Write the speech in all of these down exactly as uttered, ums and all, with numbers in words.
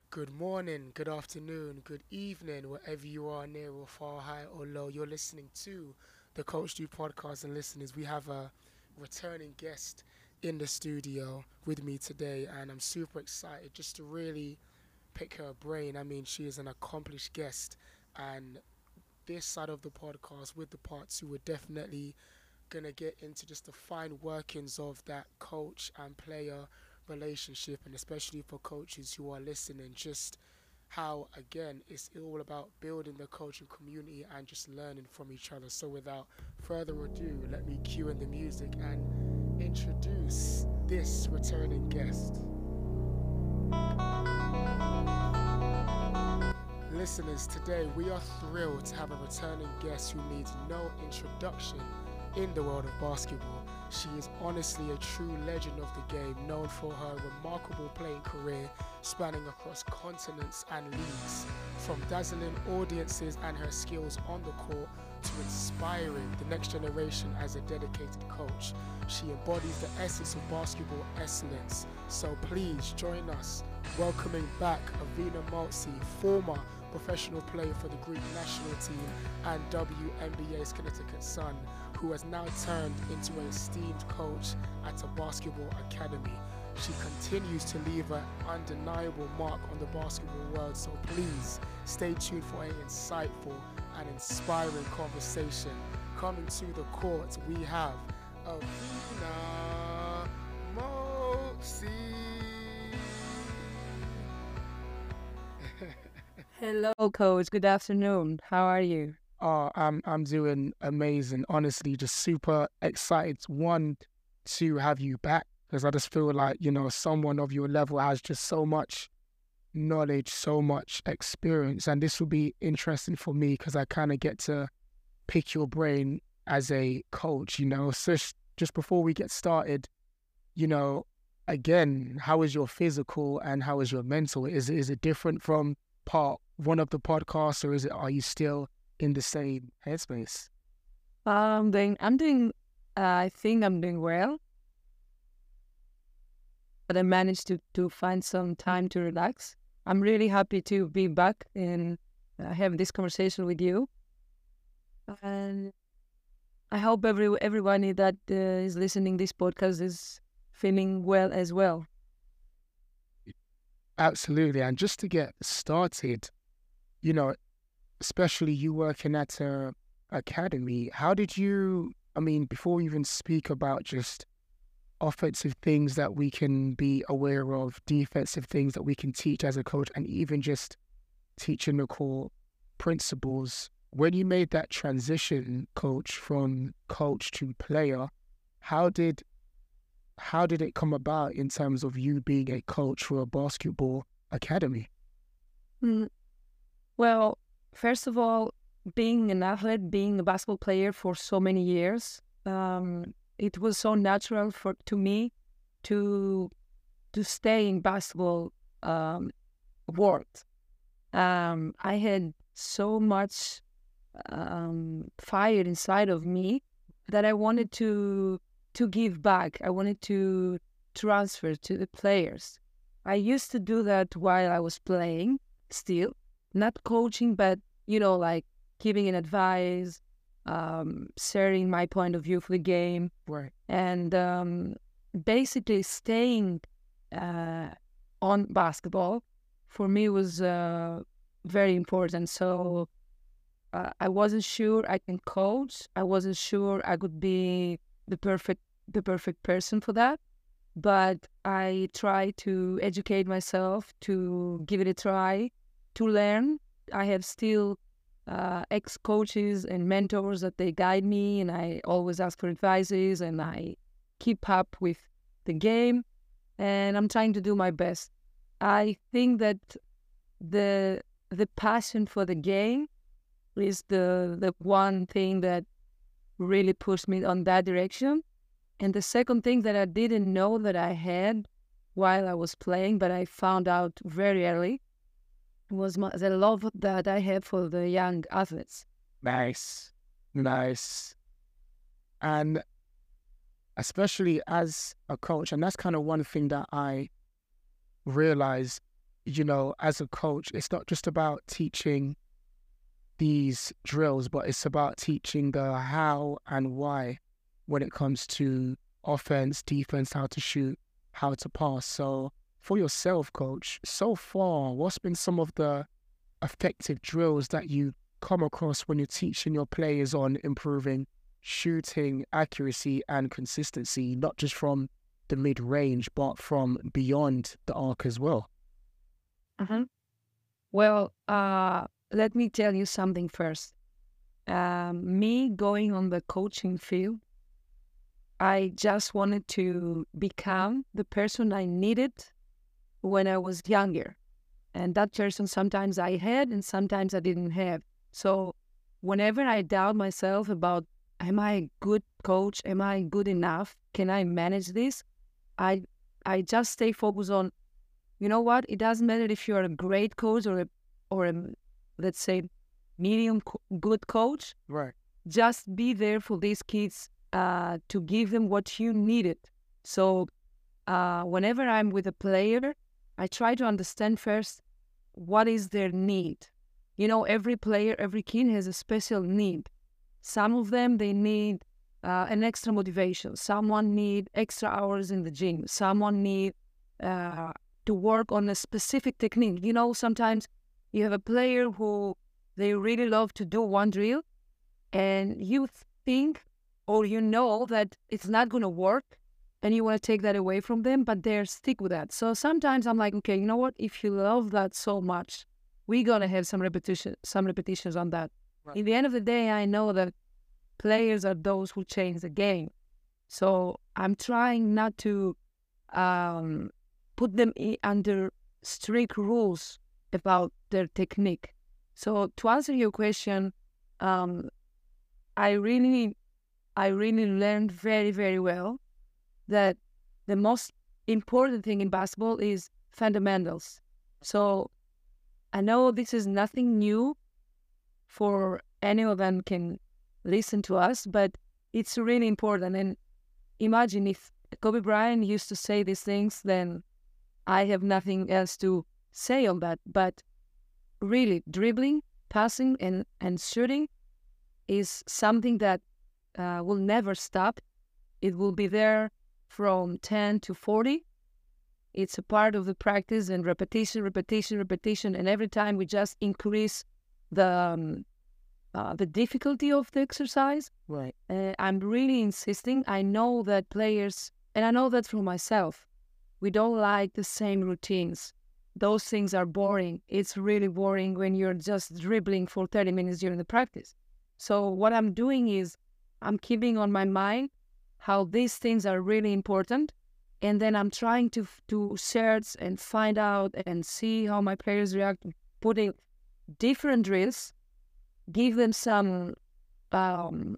Good morning, good afternoon, good evening, wherever you are, near or far, high or low. You're listening to the Coach Do podcast, and listeners, we have a returning guest in the studio with me today, and I'm super excited just to really pick her brain. I mean, she is an accomplished guest, and this side of the podcast with the part two, we're definitely gonna get into just the fine workings of that coach and player relationship, and especially for coaches who are listening, just how again it's all about building the coaching community and just learning from each other. So without further ado, let me cue in the music and introduce this returning guest. Listeners, today we are thrilled to have a returning guest who needs no introduction in the world of basketball. She is honestly a true legend of the game, known for her remarkable playing career spanning across continents and leagues. From dazzling audiences and her skills on the court to inspiring the next generation as a dedicated coach, she embodies the essence of basketball excellence. So please join us welcoming back Avina Maltzy, former professional player for the Greek national team and W N B A's Connecticut Sun, who has now turned into an esteemed coach at a basketball academy. She continues to leave an undeniable mark on the basketball world, so please stay tuned for an insightful and inspiring conversation. Coming to the court, we have Avina Maltzy. Hello, coach. Good afternoon. How are you? Oh, I'm I'm doing amazing. Honestly, just super excited. One, to have you back because I just feel like, you know, someone of your level has just so much knowledge, so much experience, and this will be interesting for me because I kind of get to pick your brain as a coach. You know, so sh- just before we get started, you know, again, how is your physical and how is your mental? Is is it different from part one of the podcasts, or is it are you still in the same headspace? I'm doing. I'm doing. Uh, I think I'm doing well, but I managed to to find some time to relax. I'm really happy to be back and uh, have this conversation with you. And I hope every everyone that uh, is listening this podcast is feeling well as well. Absolutely. And just to get started, you know, especially you working at a academy, how did you, I mean, before we even speak about just offensive things that we can be aware of, defensive things that we can teach as a coach, and even just teaching the core principles, when you made that transition, coach, from coach to player, how did how did it come about in terms of you being a coach for a basketball academy? Mm, Well, first of all, being an athlete, being a basketball player for so many years, um, it was so natural for to me to to stay in basketball um, world. Um, I had so much um, fire inside of me that I wanted to to give back. I wanted to transfer to the players. I used to do that while I was playing, still not coaching, but you know, like giving an advice, um, sharing my point of view for the game, Right. and um, basically staying uh, on basketball for me was uh, very important. So uh, I wasn't sure I can coach. I wasn't sure I could be the perfect the perfect person for that. But I try to educate myself, to give it a try, to learn. I have still uh, ex coaches and mentors that they guide me, and I always ask for advices, and I keep up with the game, and I'm trying to do my best. I think that the the passion for the game is the the one thing that really pushed me on that direction. And the second thing that I didn't know that I had while I was playing, but I found out very early, was my, the love that I have for the young athletes. Nice. Nice. And especially as a coach, and that's kind of one thing that I realized you know, as a coach, it's not just about teaching these drills, but it's about teaching the how and why when it comes to offense, defense, how to shoot, how to pass. So for yourself, coach, so far, what's been some of the effective drills that you come across when you're teaching your players on improving shooting accuracy and consistency, not just from the mid range, but from beyond the arc as well? Mhm. Well, uh, let me tell you something first. Um, me going on the coaching field, I just wanted to become the person I needed when I was younger. And that person sometimes I had and sometimes I didn't have. So whenever I doubt myself about, am I a good coach? Am I good enough? Can I manage this? I I just stay focused on, you know what? It doesn't matter if you're a great coach or a, or a, let's say, medium co- good coach. Right. Just be there for these kids uh, to give them what you needed. So uh, whenever I'm with a player, I try to understand first what is their need. You know, every player, every kid has a special need. Some of them, they need uh, an extra motivation. Someone need extra hours in the gym. Someone need uh, to work on a specific technique. You know, sometimes you have a player who they really love to do one drill, and you think or you know that it's not going to work, and you want to take that away from them, but they're stick with that. So sometimes I'm like, okay, you know what? If you love that so much, we're going to have some repetition, some repetitions on that. Right. In the end of the day, I know that players are those who change the game. So I'm trying not to um, put them i- under strict rules about their technique. So to answer your question, um, I really, I really learned very, very well that the most important thing in basketball is fundamentals. So I know this is nothing new for any of them can listen to us, but it's really important. And imagine if Kobe Bryant used to say these things, then I have nothing else to say on that. But really, dribbling, passing, and, and shooting is something that uh, will never stop. It will be there from ten to forty. It's a part of the practice and repetition, repetition, repetition. And every time we just increase the um, uh, the difficulty of the exercise. Right. Uh, I'm really insisting. I know that players, and I know that for myself, we don't like the same routines. Those things are boring. It's really boring when you're just dribbling for thirty minutes during the practice. So what I'm doing is I'm keeping on my mind how these things are really important. And then I'm trying to to search and find out and see how my players react, putting different drills, give them some um,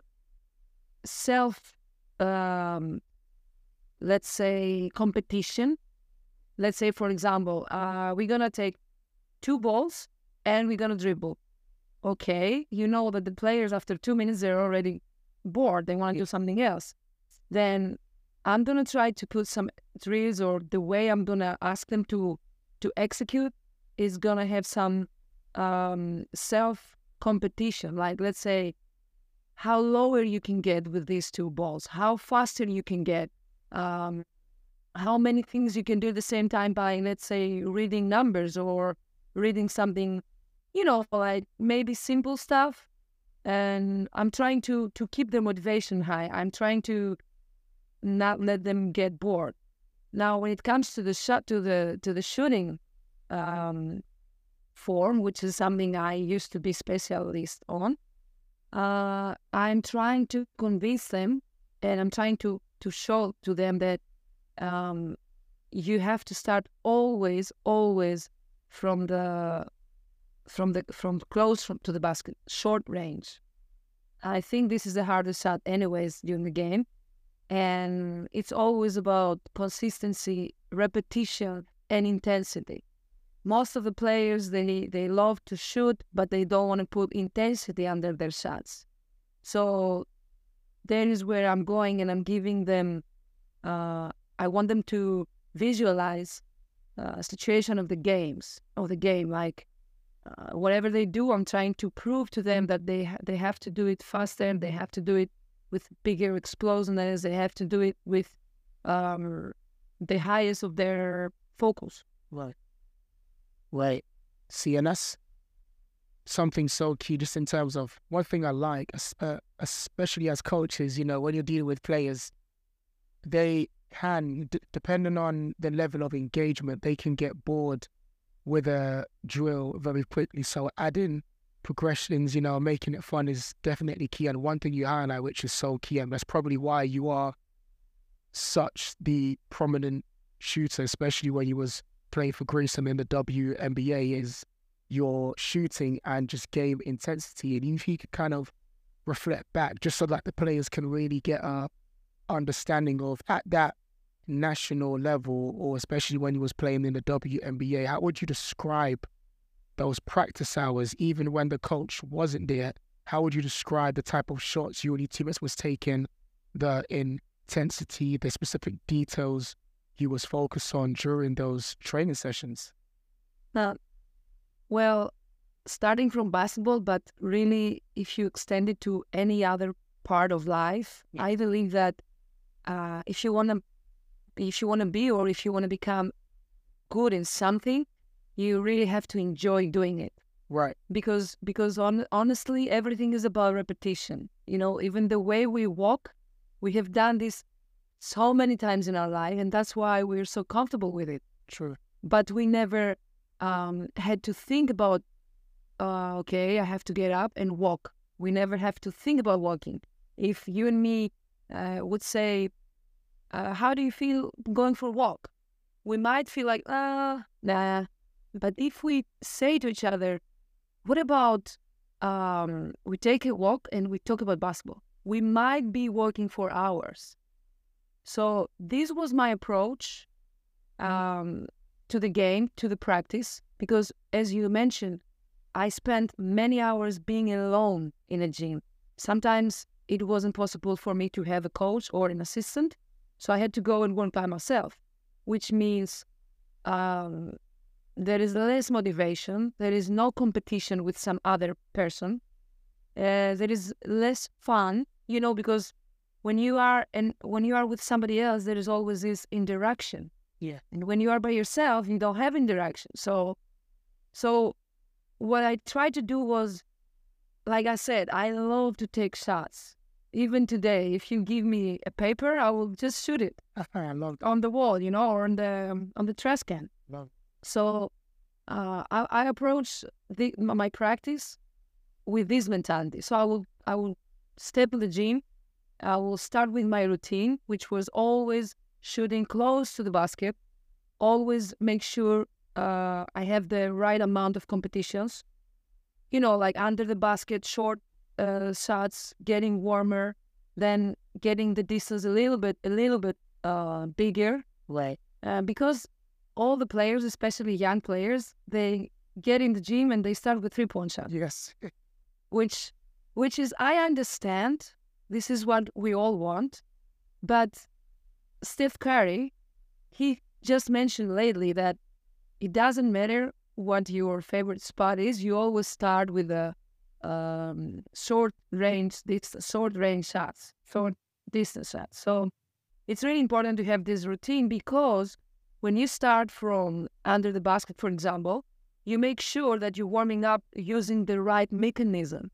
self, um, let's say, competition. Let's say, for example, uh, we're going to take two balls and we're going to dribble. Okay, you know that the players, after two minutes, they're already bored. They want to do something else. Then I'm going to try to put some drills, or the way I'm going to ask them to, to execute is going to have some um, self competition. Like, let's say, how lower you can get with these two balls, how faster you can get, um, how many things you can do at the same time by, let's say, reading numbers or reading something, you know, like maybe simple stuff. And I'm trying to to keep their motivation high. I'm trying to not let them get bored. Now, when it comes to the shot, to the to the shooting um, form, which is something I used to be specialist on, uh, I'm trying to convince them, and I'm trying to to show to them that um, you have to start always, always from the from the from close from, to the basket, short range. I think this is the hardest shot, anyways, during the game, and it's always about consistency, repetition, and intensity. Most of the players, they they love to shoot, but they don't want to put intensity under their shots. So there is where I'm going, and I'm giving them. Uh, I want them to visualize uh, situation of the games of the game. Like uh, whatever they do, I'm trying to prove to them that they ha- they have to do it faster. They have to do it with bigger explosions. They have to do it with um, the highest of their focus. Right. Right. See, and that's something so key just in terms of one thing I like, es- uh, especially as coaches, you know, when you're dealing with players, they can, d- depending on the level of engagement, they can get bored with a drill very quickly. So adding progressions, you know, making it fun is definitely key. And one thing you highlight, which is so key, and that's probably why you are such the prominent shooter, especially when you was playing for Grayson in the W N B A, is your shooting and just game intensity. And if you could kind of reflect back, just so that the players can really get a understanding of at that national level, or especially when you was playing in the W N B A, how would you describe those practice hours, even when the coach wasn't there? How would you describe the type of shots you and your teammates was taking, the intensity, the specific details you was focused on during those training sessions? Now, well, starting from basketball, but really, if you extend it to any other part of life, Yeah. I believe that uh, if you want to, if you want to be, or if you want to become good in something, you really have to enjoy doing it. Right. Because because on, honestly, everything is about repetition. You know, even the way we walk, we have done this so many times in our life, and that's why we're so comfortable with it. True. But we never um, had to think about, uh, okay, I have to get up and walk. We never have to think about walking. If you and me uh, would say, uh, how do you feel going for a walk? We might feel like, uh, nah. But if we say to each other, what about um, we take a walk and we talk about basketball? We might be working for hours. So this was my approach um, to the game, to the practice, because as you mentioned, I spent many hours being alone in a gym. Sometimes it wasn't possible for me to have a coach or an assistant, so I had to go and work by myself, which means um, there is less motivation, there is no competition with some other person, uh, there is less fun, you know, because when you are and when you are with somebody else, there is always this interaction. Yeah. And when you are by yourself, you don't have interaction. So, so what I tried to do was, like I said, I love to take shots. Even today, if you give me a paper, I will just shoot it I love that. on the wall, you know, or on the um, on the trash can. Love So uh, I, I approach the, my practice with this mentality. So I will I will step in the gym. I will start with my routine, which was always shooting close to the basket. Always make sure uh, I have the right amount of competitions. You know, like under the basket, short uh, shots, getting warmer, then getting the distance a little bit, a little bit uh, bigger. Right. Uh, because all the players, especially young players, they get in the gym and they start with three-point shots. Yes. which, which is, I understand, this is what we all want, but Steph Curry, he just mentioned lately that it doesn't matter what your favorite spot is. You always start with a um, short range, this short range shots, short distance shots. So it's really important to have this routine, because when you start from under the basket, for example, you make sure that you're warming up using the right mechanism.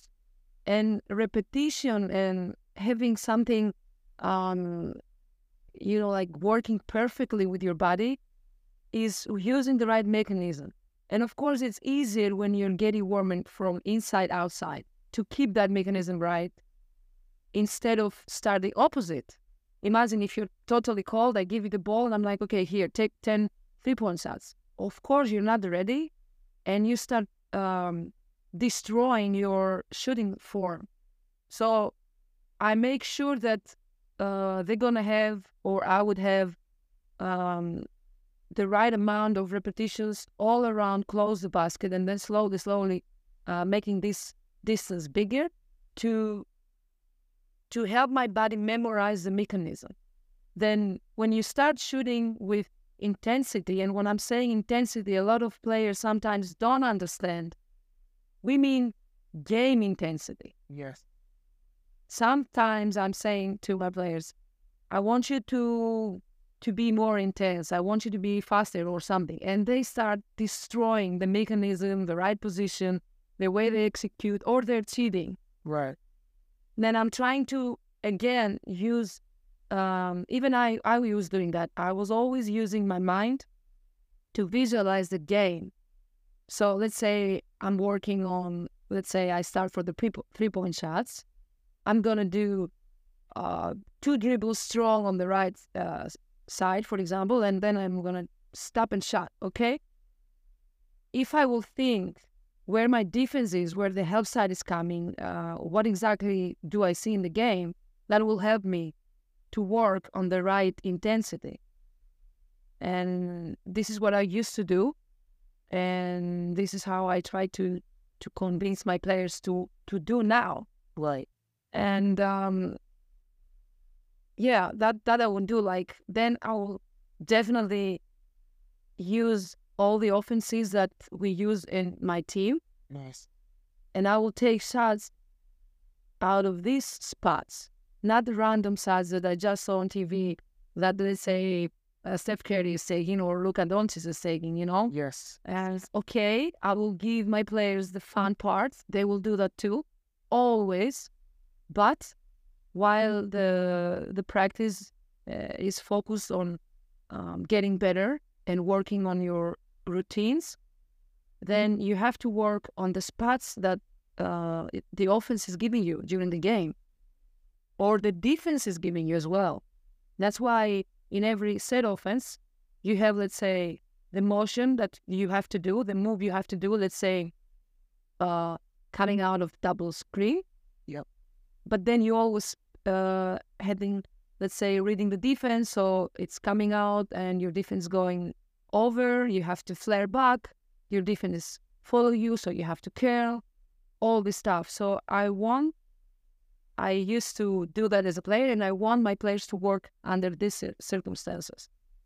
And repetition and having something, um, you know, like working perfectly with your body is using the right mechanism. And of course, it's easier when you're getting warming from inside outside to keep that mechanism right, instead of start the opposite. Imagine if you're totally cold, I give you the ball and I'm like, okay, here, take ten three-point shots. Of course, you're not ready, and you start um, destroying your shooting form. So I make sure that uh, they're going to have, or I would have, um, the right amount of repetitions all around close the basket, and then slowly, slowly uh, making this distance bigger to to help my body memorize the mechanism. Then when you start shooting with intensity. And when I'm saying intensity, a lot of players sometimes don't understand. We mean game intensity. Yes. Sometimes I'm saying to my players, I want you to to be more intense. I want you to be faster or something. And they start destroying the mechanism, the right position, the way they execute, or they're cheating. Right. Then I'm trying to, again, use, um, even I, I was doing that. I was always using my mind to visualize the game. So let's say I'm working on, let's say I start for the pre- three-point shots. I'm going to do uh, two dribbles strong on the right uh, side, for example, and then I'm going to stop and shot, okay? If I will think where my defense is, where the help side is coming, uh, what exactly do I see in the game, that will help me to work on the right intensity. And this is what I used to do. And this is how I try to, to convince my players to, to do now. Right. And um, yeah, that, that I will do. Like, then I will definitely use all the offenses that we use in my team. Nice. And I will take shots out of these spots, not the random shots that I just saw on T V that, let's say, uh, Steph Curry is taking or Luka Doncic is taking, you know? Yes. And okay, I will give my players the fun parts. They will do that too, always. But while the the practice uh, is focused on um, getting better and working on your routines, then you have to work on the spots that uh, it, the offense is giving you during the game, or the defense is giving you as well. That's why in every set offense, you have, let's say, the motion that you have to do, the move you have to do, let's say, uh, cutting out of double screen. Yep. But then you always uh, heading, let's say, reading the defense, so it's coming out and your defense going over, you have to flare back, your defense follow you, so you have to curl, all this stuff. So I want, I used to do that as a player, and I want my players to work under these circumstances.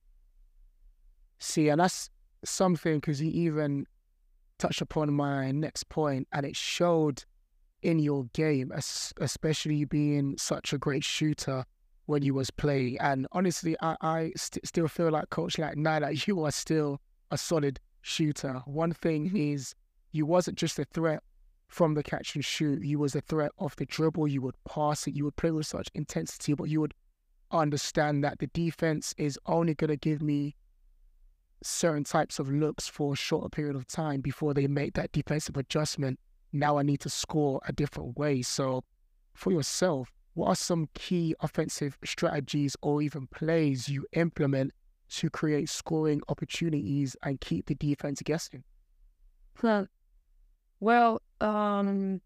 See, and that's something, because you even touched upon my next point, and it showed in your game, especially being such a great shooter when you was playing. And honestly, I, I st- still feel like, Coach, like now that you are still a solid shooter. One thing is, you wasn't just a threat from the catch and shoot. You was a threat off the dribble. You would pass it. You would play with such intensity, but you would understand that the defense is only going to give me certain types of looks for a shorter period of time before they make that defensive adjustment. Now I need to score a different way. So for yourself, what are some key offensive strategies or even plays you implement to create scoring opportunities and keep the defense guessing? Huh. Well, um,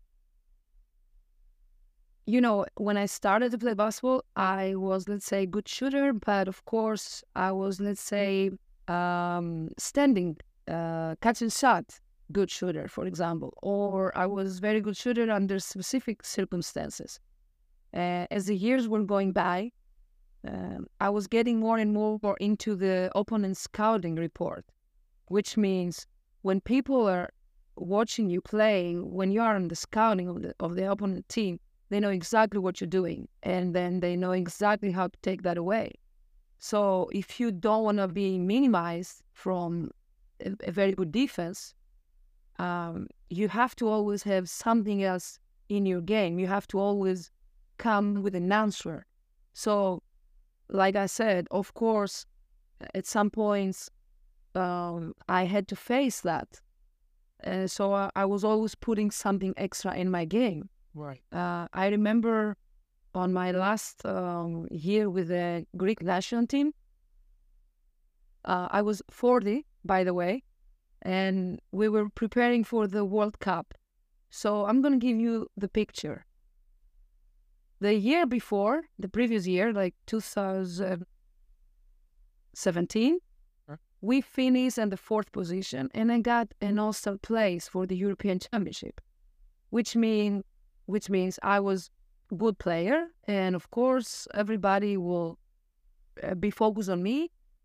you know, when I started to play basketball, I was, let's say, a good shooter, but of course, I was, let's say, um, standing, uh, catch and shot, good shooter, for example, or I was very good shooter under specific circumstances. Uh, as the years were going by, um, I was getting more and more into the opponent scouting report, which means when people are watching you playing, when you are in the scouting of the, of the opponent team, they know exactly what you're doing, and then they know exactly how to take that away. So if you don't want to be minimized from a, a very good defense, um, you have to always have something else in your game. You have to always come with an answer. So, like I said, of course, at some points, um, I had to face that. Uh, so I, I was always putting something extra in my game. Right. Uh, I remember on my last um, year with the Greek national team, uh, I was forty, by the way, and we were preparing for the World Cup. So I'm going to give you the picture. The year before, the previous year, like two thousand seventeen, huh? We finished in the fourth position, and I got an all-star place for the European Championship, which mean, which means I was a good player, and of course, everybody will uh, be focused on me,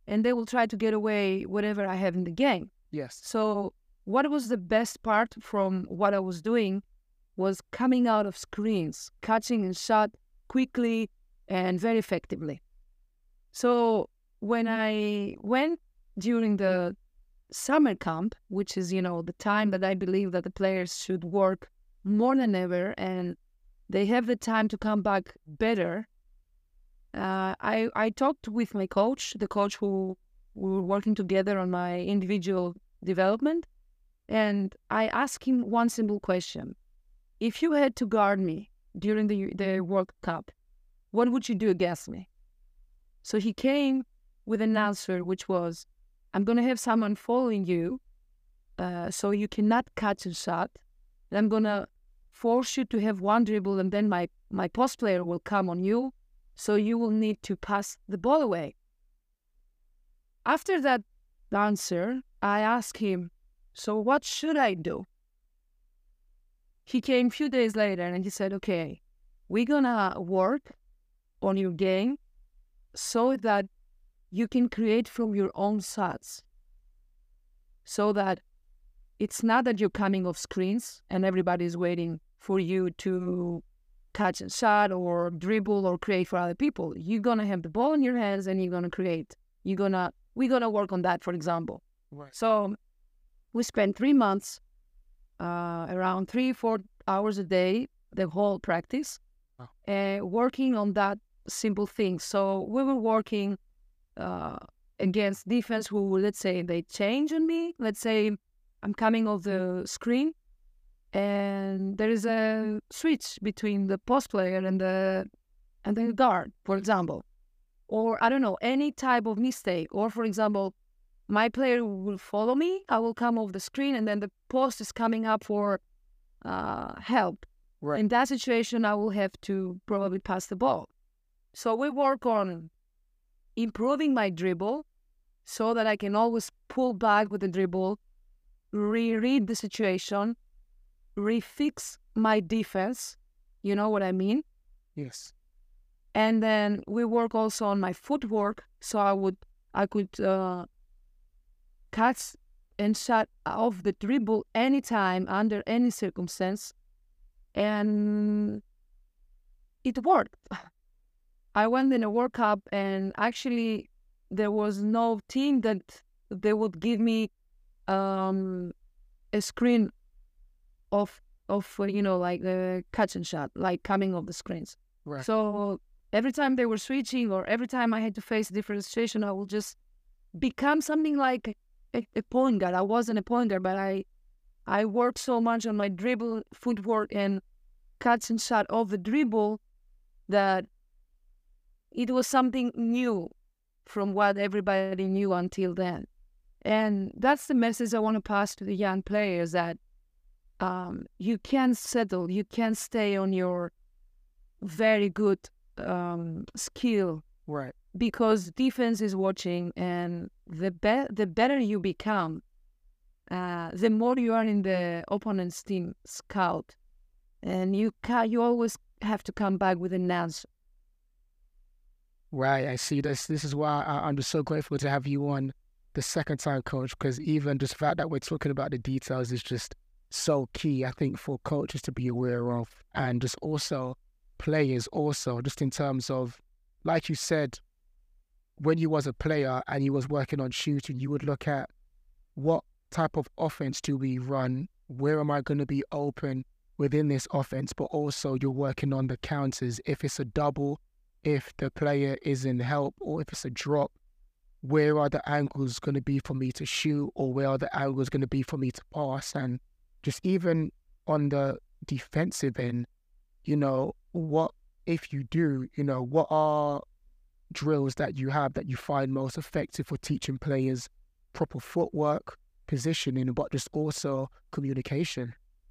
and they will try to get away whatever I have in the game. Yes. So what was the best part from what I was doing was coming out of screens, catching and shot quickly and very effectively. So when I went during the summer camp, which is, you know, the time that I believe that the players should work more than ever and they have the time to come back better, uh, I, I talked with my coach, the coach who we were working together on my individual development, and I asked him one simple question. If you had to guard me during the, the World Cup, what would you do against me? So he came with an answer, which was, I'm going to have someone following you, uh, so you cannot catch a shot. And I'm going to force you to have one dribble, and then my, my post player will come on you, so you will need to pass the ball away. After that answer, I asked him, so what should I do? He came a few days later and he said, okay, we're going to work on your game so that you can create from your own shots. So that it's not that you're coming off screens and everybody's waiting for you to catch a shot or dribble or create for other people. You're going to have the ball in your hands and you're going to create. You're going to, we're going to work on that, for example. Right. So we spent three months, uh, around three, four hours a day, the whole practice, wow. uh, working on that simple thing. So we were working uh, against defense who, let's say, they change on me. Let's say I'm coming off the screen and there is a switch between the post player and the and the guard, for example. Or, I don't know, any type of mistake. Or, for example, my player will follow me, I will come off the screen, and then the post is coming up for uh, help. Right. In that situation, I will have to probably pass the ball. So we work on improving my dribble so that I can always pull back with the dribble, reread the situation, refix my defense. You know what I mean? Yes. And then we work also on my footwork, so I would I could uh, catch and shot off the dribble anytime, under any circumstance, and it worked. I went in a World Cup, and actually there was no team that they would give me um, a screen of of uh, you know, like a catch and shot, like coming off the screens. Right. So every time they were switching, or every time I had to face a different situation, I would just become something like a, a point guard. I wasn't a point guard, but I I worked so much on my dribble, footwork, and catch and shot off the dribble that it was something new from what everybody knew until then. And that's the message I want to pass to the young players, that um, you can settle, you can stay on your very good um, skill. Right. Because defense is watching, and the be- the better you become, uh, the more you are in the opponent's team scout, and you ca- you always have to come back with an answer. Right, I see. This this is why I, I'm just so grateful to have you on the second time, Coach, because even just the fact that we're talking about the details is just so key, I think, for coaches to be aware of, and just also players also, just in terms of, like you said, when you was a player and you was working on shooting, you would look at what type of offense do we run? Where am I going to be open within this offense? But also you're working on the counters. If it's a double, if the player is in help, or if it's a drop, where are the angles going to be for me to shoot, or where are the angles going to be for me to pass? And just even on the defensive end, you know, what if you do, you know, what are drills that you have that you find most effective for teaching players proper footwork, positioning, but just also communication?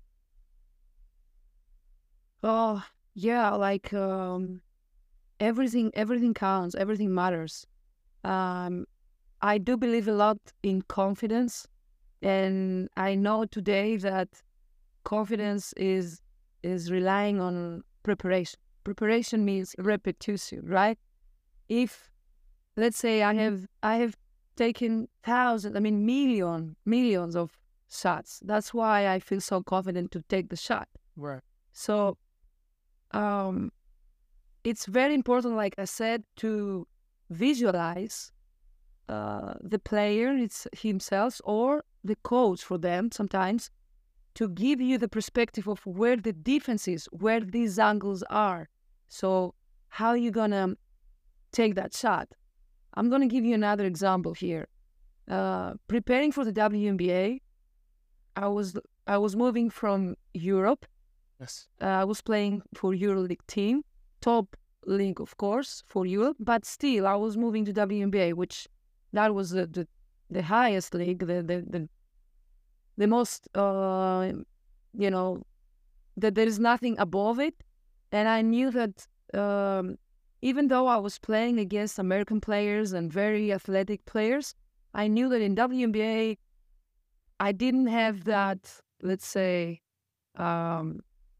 Oh, yeah, like um, everything, everything counts, everything matters. Um, I do believe a lot in confidence, and I know today that confidence is is relying on preparation. Preparation means repetition, right? If, let's say, I have I have taken thousands, I mean, million, millions of shots. That's why I feel so confident to take the shot. Right. So um, it's very important, like I said, to visualize uh, the player it's himself or the coach for them sometimes to give you the perspective of where the defense is, where these angles are. So how are you going to take that shot? I'm going to give you another example here. Uh, preparing for the W N B A, I was I was moving from Europe. Yes. Uh, I was playing for EuroLeague team, top league, of course, for Europe, but still I was moving to W N B A, which that was the the, the highest league, the the the, the most, uh, you know, that there is nothing above it. And I knew that um, even though I was playing against American players and very athletic players, I knew that in W N B A, I didn't have that, let's say, um,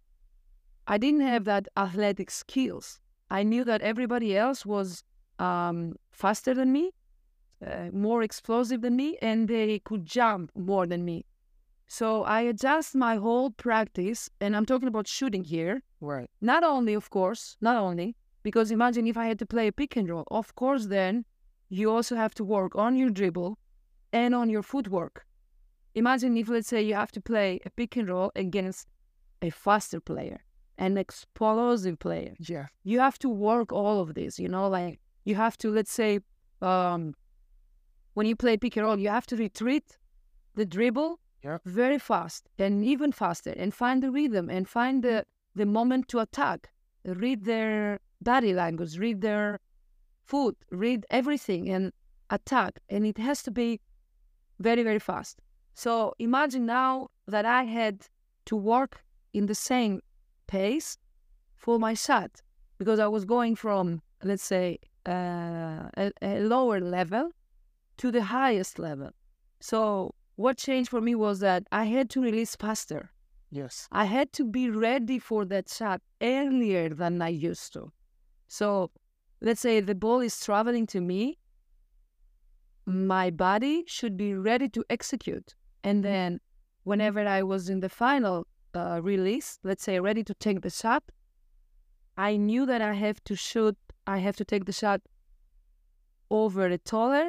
I didn't have that athletic skills. I knew that everybody else was um, faster than me, uh, more explosive than me, and they could jump more than me. So I adjust my whole practice, and I'm talking about shooting here. Right. Not only, of course, not only, because imagine if I had to play a pick and roll. Of course, then you also have to work on your dribble and on your footwork. Imagine if, let's say, you have to play a pick and roll against a faster player, an explosive player. Yeah. You have to work all of this, you know, like you have to, let's say, um, when you play pick and roll, you have to retreat the dribble yeah. very fast and even faster and find the rhythm and find the, the moment to attack. Read their body language, read their foot, read everything and attack. And it has to be very, very fast. So imagine now that I had to work in the same pace for my shot because I was going from, let's say, uh, a, a lower level to the highest level. So what changed for me was that I had to release faster. Yes. I had to be ready for that shot earlier than I used to. So let's say the ball is traveling to me, my body should be ready to execute. And then whenever I was in the final uh, release, let's say ready to take the shot, I knew that I have to shoot, I have to take the shot over a taller,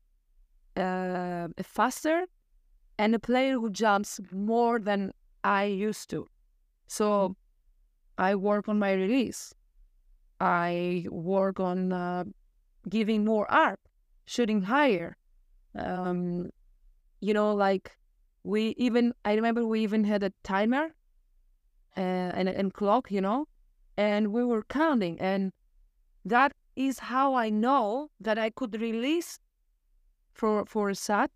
uh, a faster, and a player who jumps more than I used to. So I work on my release. I work on uh, giving more arc, shooting higher. Um, you know, like we even, I remember we even had a timer uh, and, and clock, you know, and we were counting. And that is how I know that I could release for, for a shot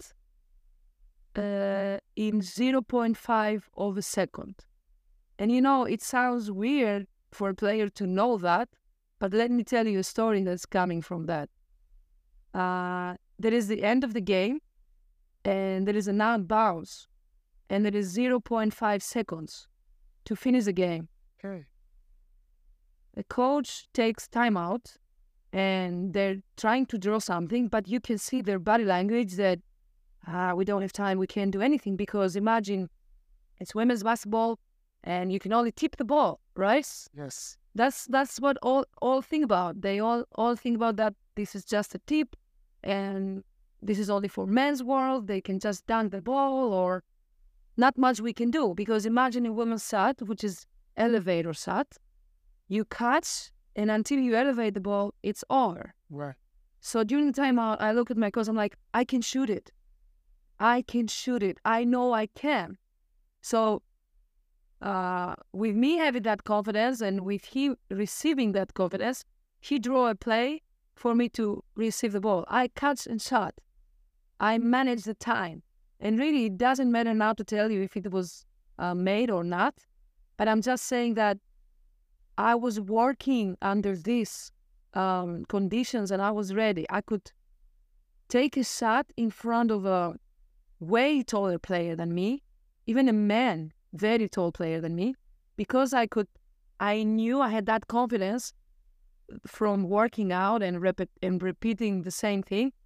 uh, in zero point five of a second. And, you know, it sounds weird for a player to know that, but let me tell you a story that's coming from that. Uh, there is the end of the game, and there is an out bounce, and there is zero point five seconds to finish the game. Okay. The coach takes timeout, and they're trying to draw something, but you can see their body language that ah, we don't have time, we can't do anything, because imagine it's women's basketball, and you can only tip the ball, right? Yes. That's that's what all all think about. They all all think about that this is just a tip, and this is only for men's world. They can just dunk the ball, or not much we can do. Because imagine a women's shot, which is elevator shot, you catch, and until you elevate the ball, it's over. Right. So during the timeout, I look at my coach. I'm like, I can shoot it. I can shoot it. I know I can. So. Uh, with me having that confidence and with him receiving that confidence, he drew a play for me to receive the ball. I catch and shot. I manage the time. And really, it doesn't matter now to tell you if it was uh, made or not. But I'm just saying that I was working under these um, conditions and I was ready. I could take a shot in front of a way taller player than me, even a man. Very tall player than me, because I could, I knew I had that confidence from working out and, rep- and repeating the same thing,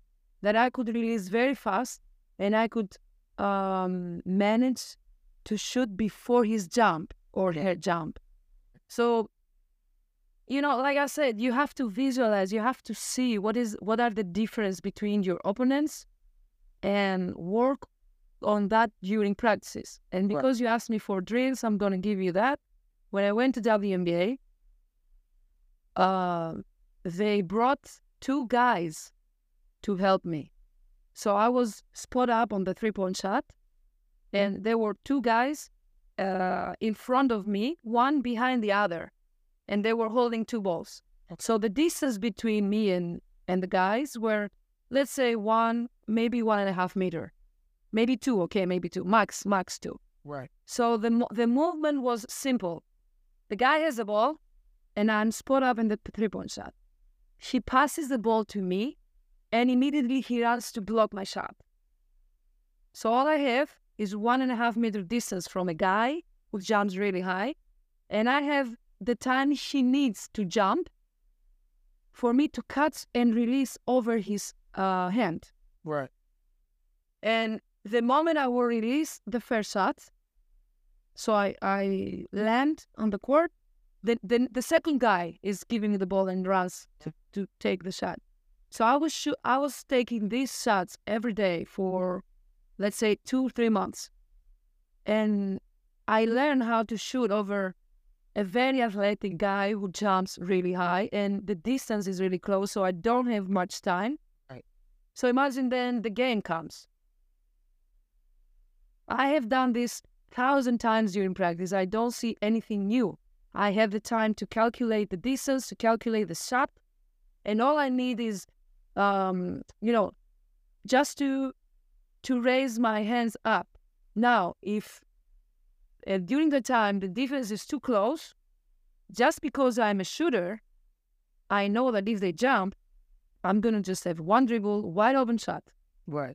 that I could release very fast and I could um, manage to shoot before his jump or her jump. So, you know, like I said, you have to visualize, you have to see what is what are the difference between your opponents and work on that during practices. And because right. you asked me for drills, I'm going to give you that. When I went to W N B A, uh, they brought two guys to help me. So I was spot up on the three-point shot, and there were two guys uh, in front of me, one behind the other, and they were holding two balls. So the distance between me and, and the guys were, let's say, one, maybe one and a half meter. Maybe two, okay, maybe two, max, max two. Right. So the the movement was simple. The guy has the ball, and I'm spot up in the three-point shot. He passes the ball to me, and immediately he runs to block my shot. So all I have is one and a half meter distance from a guy who jumps really high, and I have the time he needs to jump for me to cut and release over his uh, hand. Right. And the moment I will release the first shot, so I, I land on the court, then the, the second guy is giving me the ball and runs to, to take the shot. So I was sh- I was taking these shots every day for, let's say, two, three months. And I learned how to shoot over a very athletic guy who jumps really high, and the distance is really close, so I don't have much time. Right. So imagine then the game comes. I have done this thousand times during practice. I don't see anything new. I have the time to calculate the distance, to calculate the shot, and all I need is, um, you know, just to to raise my hands up. Now, if uh, during the time the defense is too close, just because I'm a shooter, I know that if they jump, I'm gonna just have one dribble, wide open shot. Right.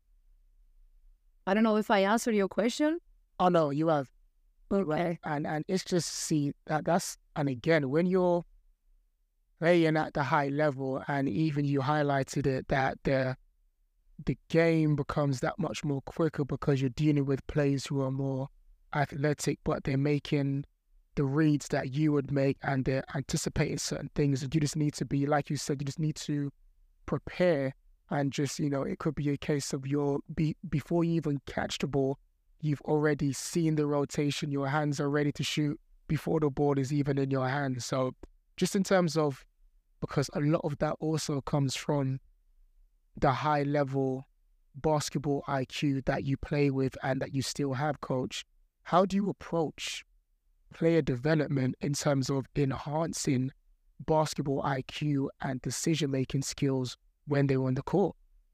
I don't know if I answered your question. Oh no, you have. Okay. And and it's just see that that's and again when you're playing at the high level, and even you highlighted it that the the game becomes that much more quicker because you're dealing with players who are more athletic, but they're making the reads that you would make and they're anticipating certain things. You just need to be, like you said, you just need to prepare. And just, you know, it could be a case of your, be, before you even catch the ball, you've already seen the rotation, your hands are ready to shoot before the ball is even in your hands. So just in terms of, because a lot of that also comes from the high level basketball I Q that you play with and that you still have, Coach, how do you approach player development in terms of enhancing basketball I Q and decision-making skills when they were on the court?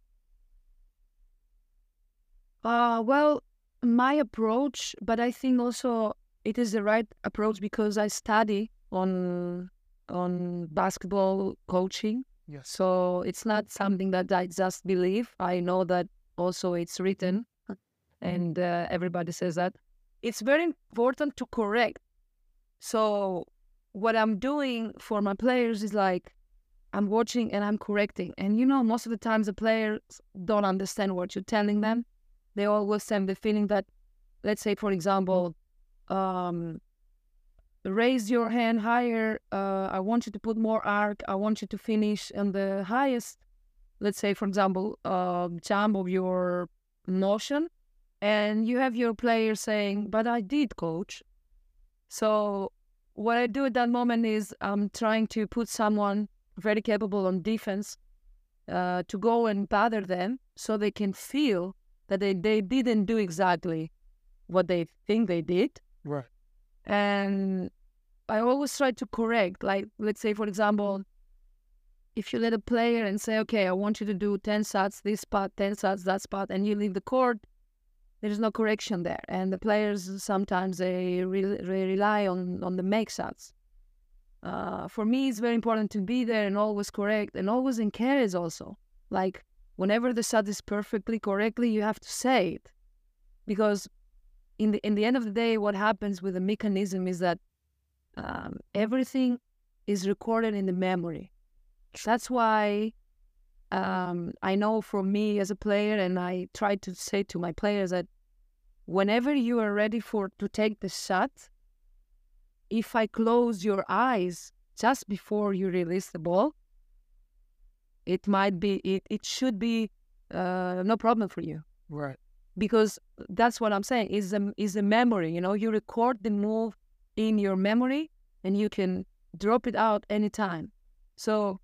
Uh, well, my approach, but I think also it is the right approach because I study on on basketball coaching. Yes. So it's not something that I just believe. I know that also it's written, and uh, everybody says that. It's very important to correct. So what I'm doing for my players is like, I'm watching and I'm correcting. And you know, most of the times the players don't understand what you're telling them. They always have the feeling that, let's say, for example, um, raise your hand higher. Uh, I want you to put more arc. I want you to finish on the highest, let's say, for example, uh, jump of your motion. And you have your player saying, but I did, coach. So what I do at that moment is I'm trying to put someone very capable on defense uh, to go and bother them so they can feel that they, they didn't do exactly what they think they did. Right. And I always try to correct, like, let's say, for example, if you let a player and say, okay, I want you to do ten shots, this spot, ten shots, that spot, and you leave the court, there's no correction there. And the players, sometimes they, re- they rely on, on the make shots. Uh, for me, it's very important to be there and always correct and always encourage also. Like, whenever the shot is perfectly, correctly, you have to say it. Because in the in the end of the day, what happens with the mechanism is that um, everything is recorded in the memory. That's why um, I know for me as a player, and I try to say to my players that whenever you are ready for to take the shot, if I close your eyes just before you release the ball, it might be, it, it should be uh, no problem for you. Right. Because that's what I'm saying, is a, is a memory, you know, you record the move in your memory and you can drop it out anytime. So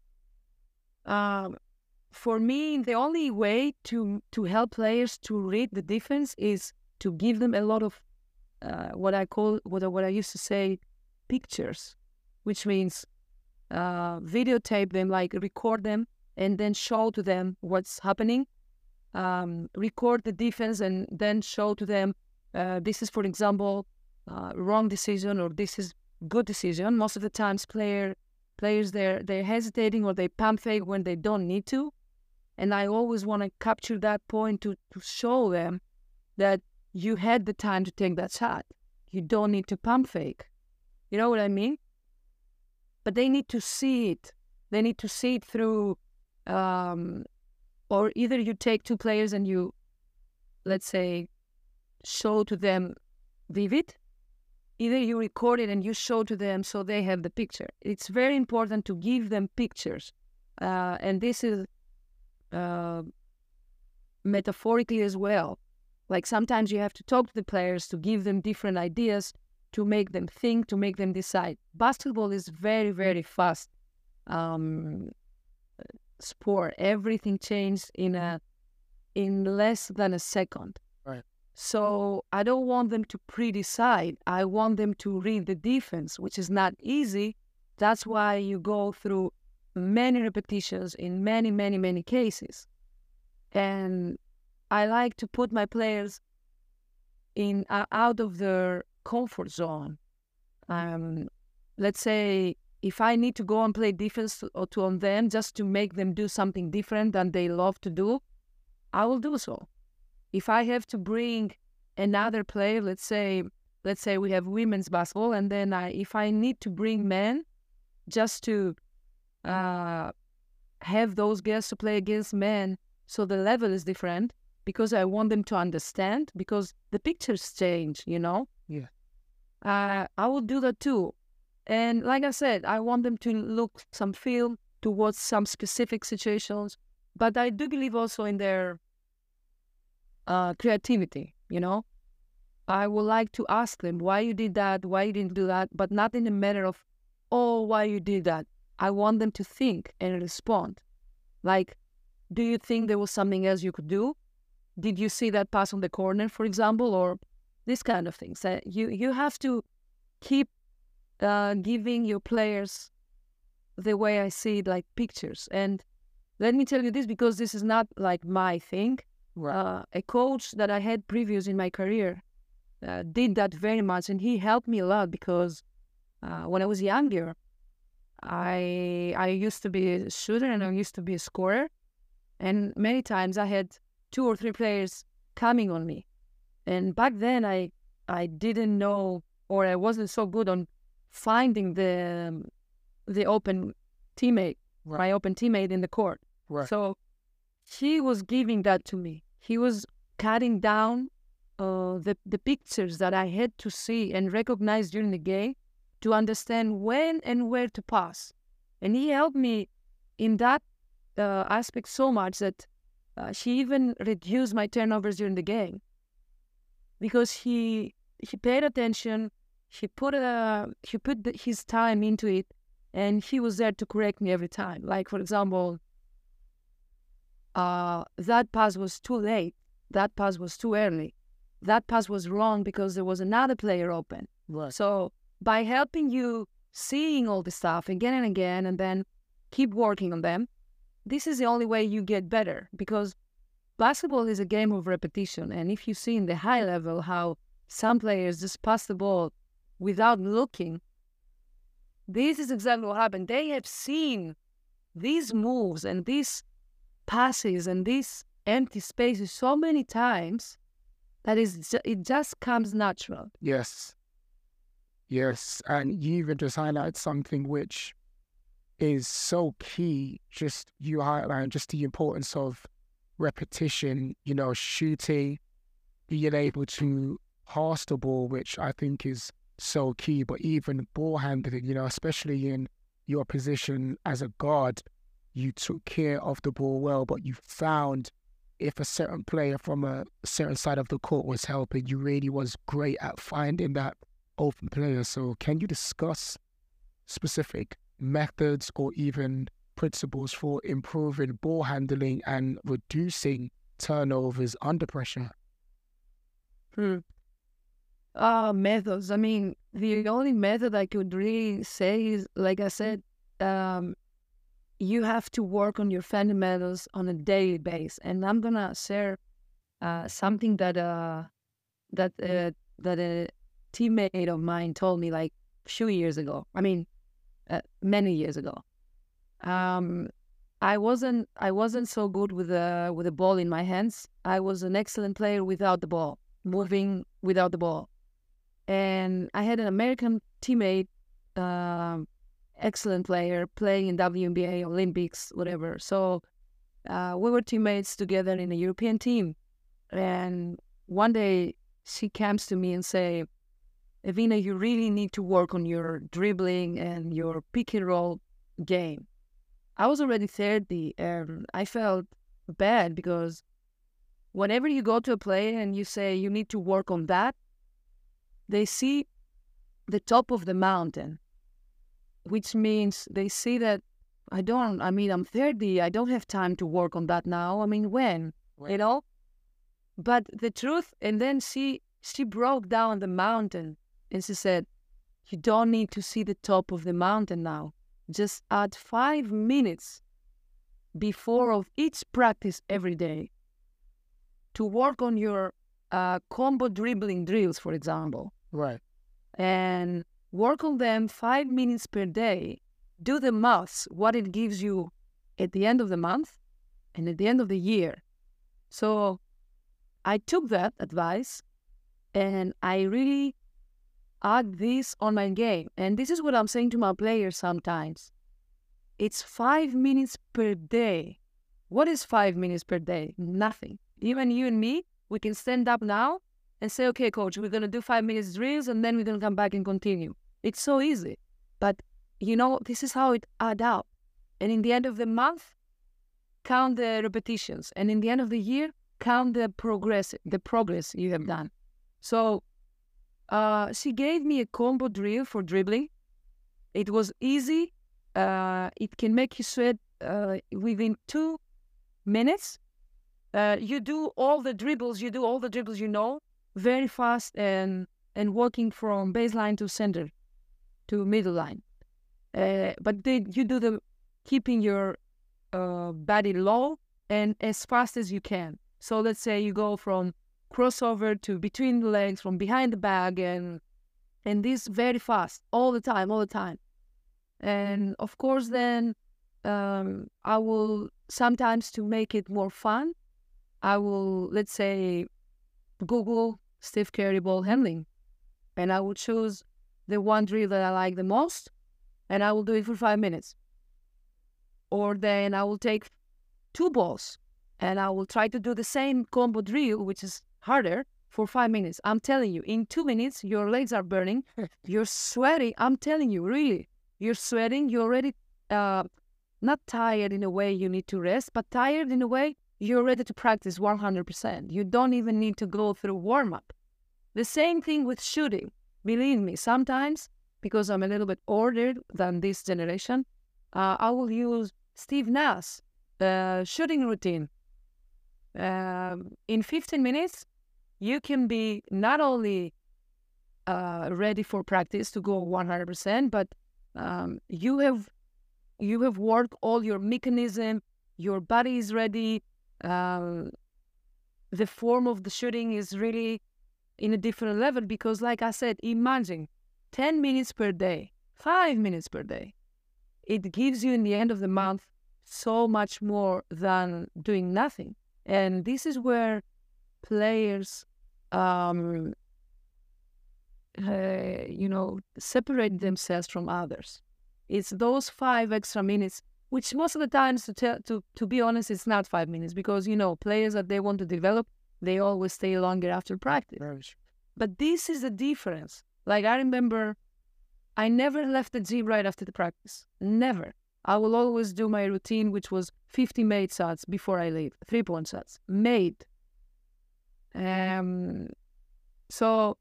um, for me, the only way to, to help players to read the defense is to give them a lot of uh, what I call, what, what I used to say, pictures, which means uh, videotape them, like record them, and then show to them what's happening. Um, record the defense and then show to them, uh, this is, for example, uh, wrong decision, or this is good decision. Most of the times player, players, they're, they're hesitating or they pump fake when they don't need to. And I always want to capture that point to, to show them that you had the time to take that shot. You don't need to pump fake. You know what I mean? But they need to see it. They need to see it through, um, or either you take two players and you, let's say, show to them vivid. Either you record it and you show to them so they have the picture. It's very important to give them pictures. Uh, and this is uh, metaphorically as well. Like sometimes you have to talk to the players to give them different ideas, to make them think, to make them decide. Basketball is very, very fast um, sport. Everything changed in a in less than a second. Right. So I don't want them to pre-decide. I want them to read the defense, which is not easy. That's why you go through many repetitions in many, many, many cases. And I like to put my players in uh, out of their comfort zone. Um, let's say if I need to go and play defense or to on them just to make them do something different than they love to do, I will do so. If I have to bring another player, let's say, let's say we have women's basketball, and then I, if I need to bring men just to uh, have those girls to play against men, so the level is different, because I want them to understand, because the pictures change, you know? Yeah. Uh, I will do that too. And like I said, I want them to look some film towards some specific situations, but I do believe also in their uh, creativity, you know? I would like to ask them why you did that, why you didn't do that, but not in a matter of, oh, why you did that. I want them to think and respond. Like, do you think there was something else you could do? Did you see that pass on the corner, for example, or this kind of things? Uh, you you have to keep uh, giving your players the way I see it, like pictures. And let me tell you this, because this is not like my thing. Right. Uh, a coach that I had previous in my career uh, did that very much, and he helped me a lot, because uh, when I was younger, I I used to be a shooter and I used to be a scorer, and many times I had two or three players coming on me. And back then I I didn't know, or I wasn't so good on finding the the open teammate, Right. my open teammate in the court. Right. So he was giving that to me. He was cutting down uh, the, the pictures that I had to see and recognize during the game to understand when and where to pass. And he helped me in that uh, aspect so much that Uh, he even reduced my turnovers during the game, because he he paid attention, he put a he put the, his time into it, and he was there to correct me every time. Like, for example, uh, that pass was too late, that pass was too early, that pass was wrong because there was another player open. Right. So by helping you seeing all the stuff again and again, and then keep working on them, this is the only way you get better, because basketball is a game of repetition. And if you see in the high level how some players just pass the ball without looking, this is exactly what happened. They have seen these moves and these passes and these empty spaces so many times that is it just comes natural. Yes. Yes. And you even just highlighted something which is so key. Just you outline just the importance of repetition, you know, shooting, being able to pass the ball, which I think is so key, but even ball handling, you know, especially in your position as a guard, you took care of the ball well, but you found if a certain player from a certain side of the court was helping, you really was great at finding that open player. So can you discuss specific methods or even principles for improving ball handling and reducing turnovers under pressure? Hmm. Uh, methods. I mean, the only method I could really say is, like I said, um, you have to work on your fundamentals on a daily basis. And I'm gonna share uh, something that uh, that uh, that a teammate of mine told me like a few years ago. I mean, uh, many years ago. Um, I wasn't I wasn't so good with the with the ball in my hands. I was an excellent player without the ball, moving without the ball. And I had an American teammate, um, excellent player, playing in W N B A, Olympics, whatever. So uh, we were teammates together in a European team. And one day she comes to me and say, Evina, you really need to work on your dribbling and your pick and roll game. I was already thirty and I felt bad because whenever you go to a player and you say you need to work on that, they see the top of the mountain, which means they see that I don't, I mean, I'm thirty, I don't have time to work on that now. I mean, when, Right. you know? But the truth, and then she, she broke down the mountain and she said, you don't need to see the top of the mountain now. Just add five minutes before of each practice every day to work on your uh, combo dribbling drills, for example. Right. And work on them five minutes per day. Do the maths, what it gives you at the end of the month and at the end of the year. So I took that advice and I really add this on my game. And this is what I'm saying to my players sometimes. It's five minutes per day. What is five minutes per day? Nothing. Even you and me, we can stand up now and say, okay, coach, we're going to do five minutes drills and then we're going to come back and continue. It's so easy. But, you know, this is how it adds up. And in the end of the month, count the repetitions. And in the end of the year, count the progress, the progress you have done. So uh, she gave me a combo drill for dribbling. It was easy. Uh, it can make you sweat uh, within two minutes. Uh, you do all the dribbles, you do all the dribbles you know, very fast and and working from baseline to center to middle line. Uh, but they, you do the keeping your uh, body low and as fast as you can. So let's say you go from crossover to between the legs, from behind the bag, and and this very fast all the time, all the time. And of course, then um, I will sometimes, to make it more fun, I will, let's say, Google Steph Curry ball handling, and I will choose the one drill that I like the most, and I will do it for five minutes. Or then I will take two balls, and I will try to do the same combo drill, which is harder, for five minutes. I'm telling you, in two minutes, your legs are burning, you're sweating. I'm telling you, really, you're sweating. You're already uh, not tired in a way you need to rest, but tired in a way you're ready to practice one hundred percent. You don't even need to go through warm-up. The same thing with shooting. Believe me, sometimes, because I'm a little bit older than this generation, uh, I will use Steve Nash uh, shooting routine. Um, in fifteen minutes, you can be not only uh, ready for practice to go one hundred percent, but um, you have you have worked all your mechanism, your body is ready, uh, the form of the shooting is really in a different level because, like I said, imagine ten minutes per day, five minutes per day. It gives you in the end of the month so much more than doing nothing. And this is where players, um, uh, you know, separate themselves from others. It's those five extra minutes, which most of the times, to tell, to to be honest, it's not five minutes because, you know, players that they want to develop, they always stay longer after practice. Very true. But this is the difference. Like, I remember I never left the gym right after the practice. Never. I will always do my routine, which was fifty made shots before I leave, three-point shots. Made. Um, so,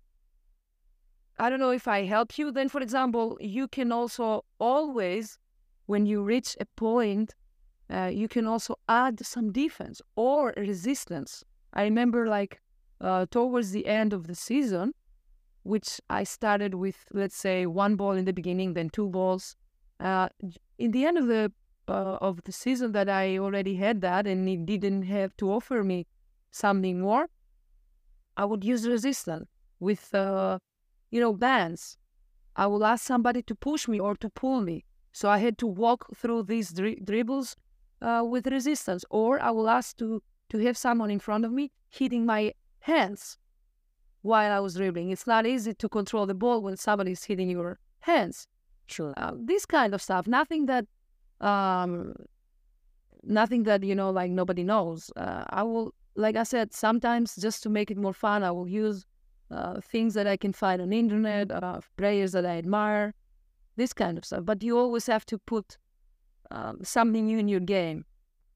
I don't know if I help you. Then, for example, you can also always, when you reach a point, uh, you can also add some defense or resistance. I remember, like, uh, towards the end of the season, which I started with, let's say, one ball in the beginning, then two balls. Uh, in the end of the uh, of the season that I already had that, and it didn't have to offer me something more, I would use resistance with, uh, you know, bands. I will ask somebody to push me or to pull me. So I had to walk through these dri- dribbles uh, with resistance. Or I will ask to, to have someone in front of me hitting my hands while I was dribbling. It's not easy to control the ball when somebody's hitting your hands. Sure. Uh, this kind of stuff. Nothing that, um, nothing that, you know, like nobody knows. Uh, I will, like I said, sometimes just to make it more fun, I will use uh, things that I can find on the internet, uh, players that I admire, this kind of stuff. But you always have to put um, something new in your game.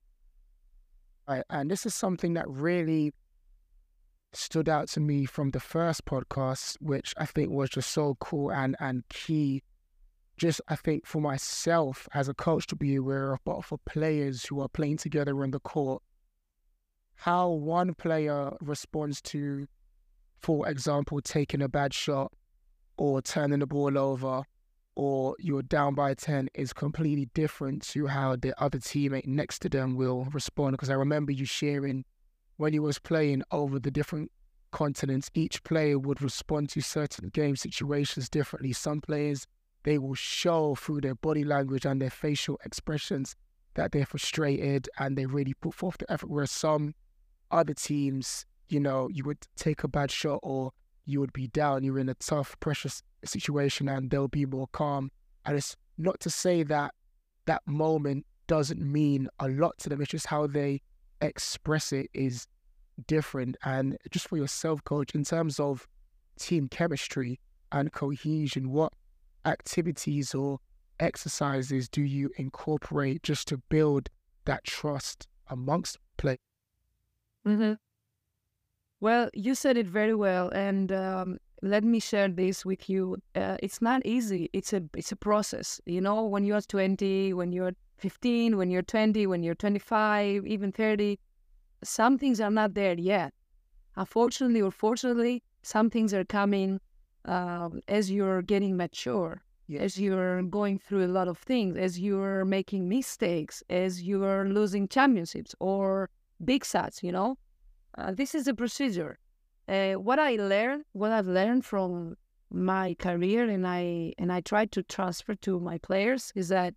Right. And this is something that really stood out to me from the first podcast, which I think was just so cool and, and key. Just, I think, for myself as a coach to be aware of, but for players who are playing together on the court, how one player responds to, for example, taking a bad shot or turning the ball over or you're down by ten is completely different to how the other teammate next to them will respond. Because I remember you sharing when you was playing over the different continents, each player would respond to certain game situations differently. Some players, they will show through their body language and their facial expressions that they're frustrated and they really put forth the effort, whereas some other teams, you know, you would take a bad shot or you would be down, you're in a tough, precious situation and they'll be more calm. And it's not to say that that moment doesn't mean a lot to them, it's just how they express it is different. And just for yourself, coach, in terms of team chemistry and cohesion, what activities or exercises do you incorporate just to build that trust amongst play? Mm-hmm. Well, you said it very well, and um, let me share this with you. Uh, it's not easy. It's a it's a process. You know, when you're twenty, when you're fifteen, when you're twenty, when you're twenty-five, even thirty, some things are not there yet. Unfortunately or fortunately, some things are coming um, as you're getting mature, Yeah. as you're going through a lot of things, as you're making mistakes, as you're losing championships or big shots, you know. Uh, this is a procedure. Uh, what I learned, what I've learned from my career, and I and I try to transfer to my players, is that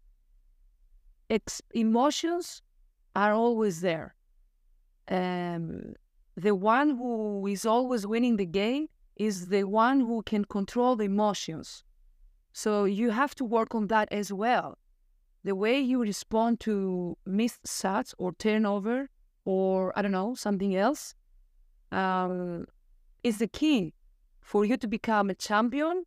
ex- emotions are always there. Um, the one who is always winning the game is the one who can control the emotions. So you have to work on that as well. The way you respond to missed shots or turnover, or I don't know, something else, um, is the key for you to become a champion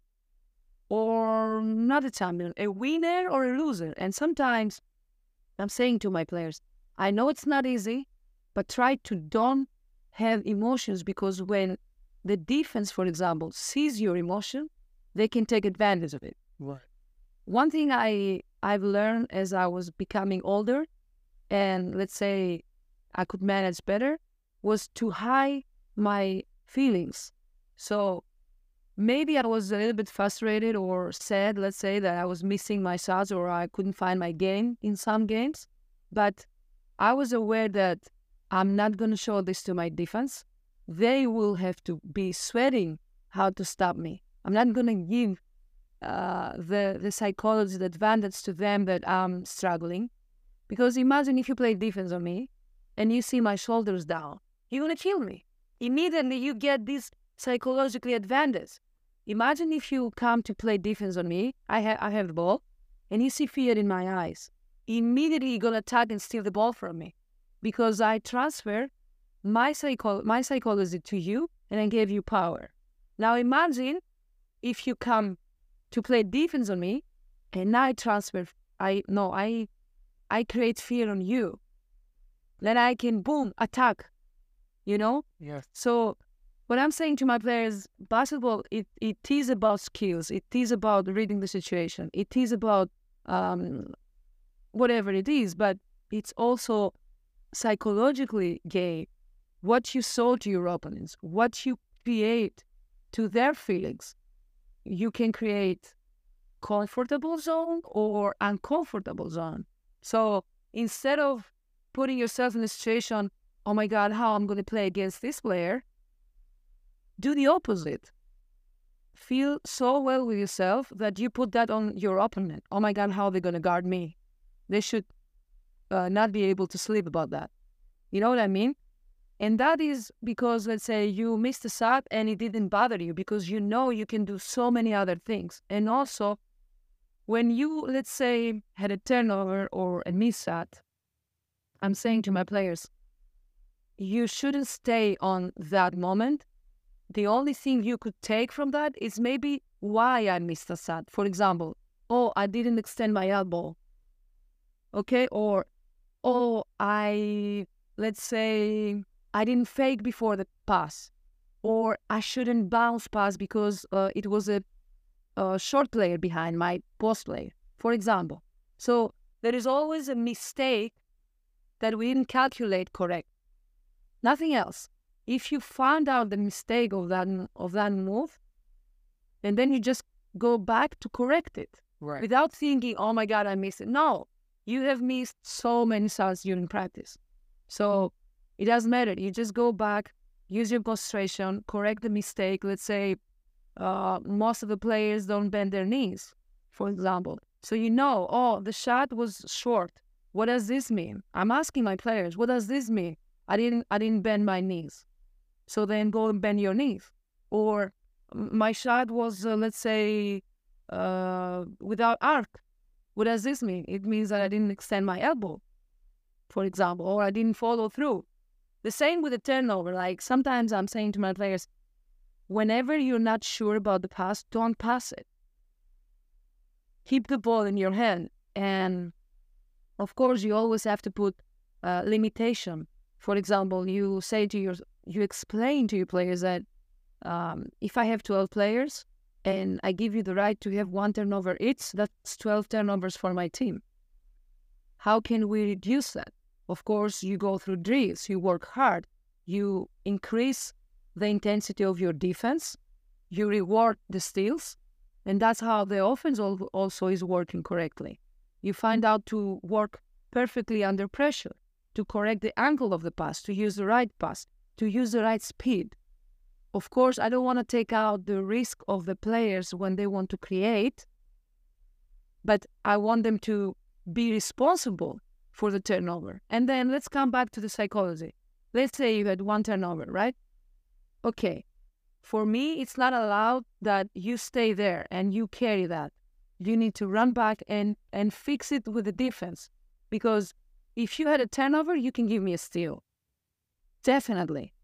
or not a champion, a winner or a loser. And sometimes I'm saying to my players, I know it's not easy, but try to don't have emotions, because when the defense, for example, sees your emotion, they can take advantage of it. Right. One thing I, I've learned as I was becoming older, and let's say I could manage better, was to hide my feelings. So maybe I was a little bit frustrated or sad, let's say, that I was missing my shots or I couldn't find my game in some games. But I was aware that I'm not going to show this to my defense. They will have to be sweating how to stop me. I'm not going to give uh, the, the psychology, the advantage to them that I'm struggling. Because imagine if you play defense on me and you see my shoulders down, you're going to kill me. Immediately you get this psychologically advantage. Imagine if you come to play defense on me, I, ha- I have the ball, and you see fear in my eyes, immediately you're going to attack and steal the ball from me because I transfer my, psycho- my psychology to you and I gave you power. Now imagine if you come to play defense on me and I transfer, I no, I, I create fear on you. Then I can, boom, attack, you know? Yes. So what I'm saying to my players, basketball, it, it is about skills. It is about reading the situation. It is about um, whatever it is, but it's also psychologically game. What you sow to your opponents, what you create to their feelings. You can create comfortable zone or uncomfortable zone. So instead of putting yourself in a situation, oh my God, how I'm going to play against this player, do the opposite. Feel so well with yourself that you put that on your opponent. Oh my God, how are they going to guard me? They should uh, not be able to sleep about that. You know what I mean? And that is because, let's say, you missed a shot and it didn't bother you because you know you can do so many other things. And also, when you, let's say, had a turnover or a miss shot, I'm saying to my players, you shouldn't stay on that moment. The only thing you could take from that is maybe why I missed a shot. For example, oh, I didn't extend my elbow. Okay? Or, oh, I, let's say, I didn't fake before the pass. Or I shouldn't bounce pass because uh, it was a, a short player behind my post player, for example. So there is always a mistake that we didn't calculate correct. Nothing else. If you found out the mistake of that of that move, and then you just go back to correct it. Right. Without thinking, oh my God, I missed it. No, you have missed so many shots during practice. So it doesn't matter. You just go back, use your concentration, correct the mistake. Let's say uh, most of the players don't bend their knees, for example. So you know, oh, the shot was short. What does this mean? I'm asking my players, what does this mean? I didn't, I didn't bend my knees. So then go and bend your knees. Or my shot was, uh, let's say, uh, without arc. What does this mean? It means that I didn't extend my elbow, for example, or I didn't follow through. The same with the turnover. Like sometimes I'm saying to my players, whenever you're not sure about the pass, don't pass it. Keep the ball in your hand. And of course, you always have to put uh, limitation. For example, you say to your, you explain to your players that um, if I have twelve players and I give you the right to have one turnover each, that's twelve turnovers for my team. How can we reduce that? Of course, you go through drills, you work hard, you increase the intensity of your defense, you reward the steals, and that's how the offense also is working correctly. You find out to work perfectly under pressure, to correct the angle of the pass, to use the right pass, to use the right speed. Of course, I don't want to take out the risk of the players when they want to create, but I want them to be responsible for the turnover. And then let's come back to the psychology. Let's say you had one turnover, right? Okay. For me, it's not allowed that you stay there and you carry that. You need to run back and, and fix it with the defense. Because if you had a turnover, you can give me a steal. Definitely.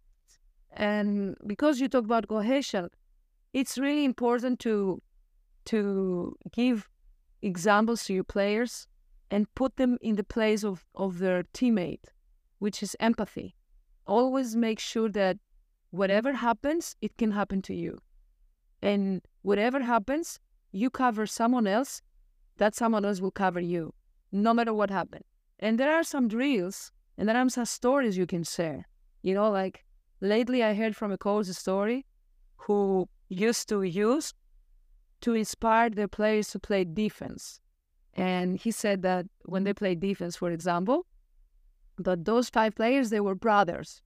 And because you talk about cohesion, it's really important to, to give examples to your players and put them in the place of, of their teammate, which is empathy. Always make sure that whatever happens, it can happen to you. And whatever happens, you cover someone else, that someone else will cover you, no matter what happened. And there are some drills, and there are some stories you can share. You know, like lately I heard from a coach a story who used to use to inspire their players to play defense. And he said that when they play defense, for example, that those five players, they were brothers.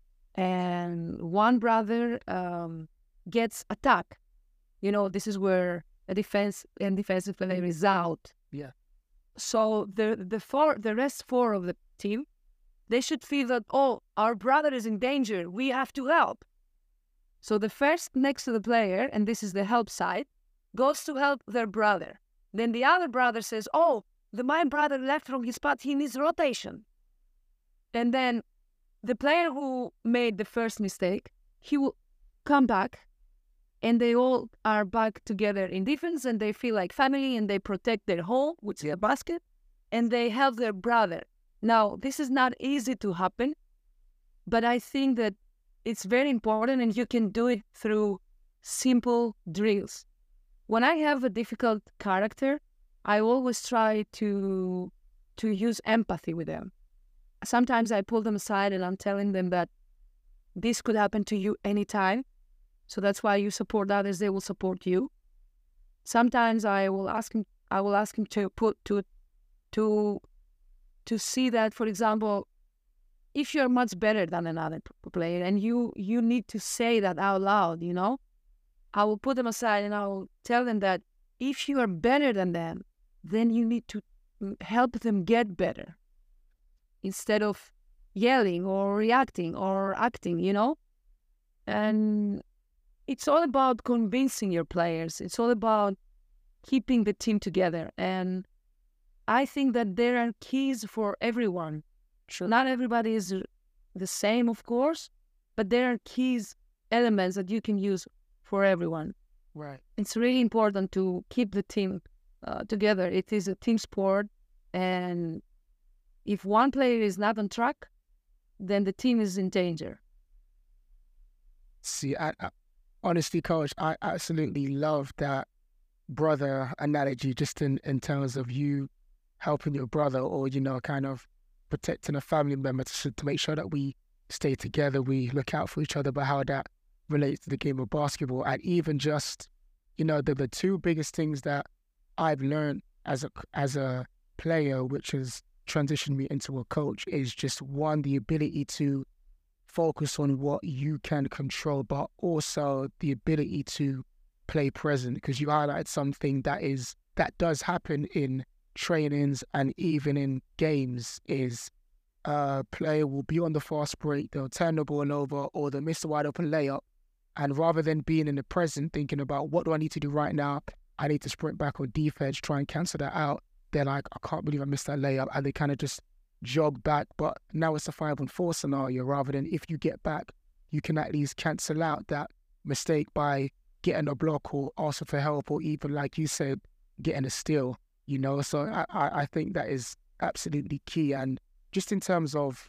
And one brother um, gets attacked. You know, this is where a defense and defensive player is out. Yeah. So the the four, the rest four of the team, they should feel that, oh, our brother is in danger. We have to help. So the first next to the player, and this is the help side, goes to help their brother. Then the other brother says, oh, the my brother left from his spot, he needs rotation. And then the player who made the first mistake, he will come back, and they all are back together in defense, and they feel like family, and they protect their home, which is a basket, and they help their brother. Now, this is not easy to happen, but I think that it's very important, and you can do it through simple drills. When I have a difficult character, I always try to to use empathy with them. Sometimes I pull them aside and I'm telling them that this could happen to you anytime. So that's why you support others, they will support you. Sometimes I will ask him I will ask him to put to to to see that, for example, if you're much better than another player and you you need to say that out loud, you know, I will put them aside and I will tell them that if you are better than them, then you need to help them get better instead of yelling or reacting or acting, you know? And it's all about convincing your players. It's all about keeping the team together. And I think that there are keys for everyone. Sure. Not everybody is the same, of course, but there are keys, elements that you can use for everyone. Right. It's really important to keep the team uh, together. It is a team sport, and if one player is not on track, then the team is in danger. See, I, I, honestly, Coach, I absolutely love that brother analogy, just in, in terms of you helping your brother, or, you know, kind of protecting a family member to, to make sure that we stay together, we look out for each other, but how that relates to the game of basketball. And even just, you know, the, the two biggest things that I've learned as a, as a player, which has transitioned me into a coach, is just one, the ability to focus on what you can control, but also the ability to play present, because you highlighted something that is that does happen in trainings and even in games, is a player will be on the fast break, they'll turn the ball over or they'll miss a wide open layup, and rather than being in the present thinking about what do I need to do right now, I need to sprint back on defense, try and cancel that out, they're like, I can't believe I missed that layup, and they kind of just jog back. But now it's a five on four scenario, rather than if you get back, you can at least cancel out that mistake by getting a block or asking for help, or even, like you said, getting a steal, you know? So I, I, I think that is absolutely key. And just in terms of,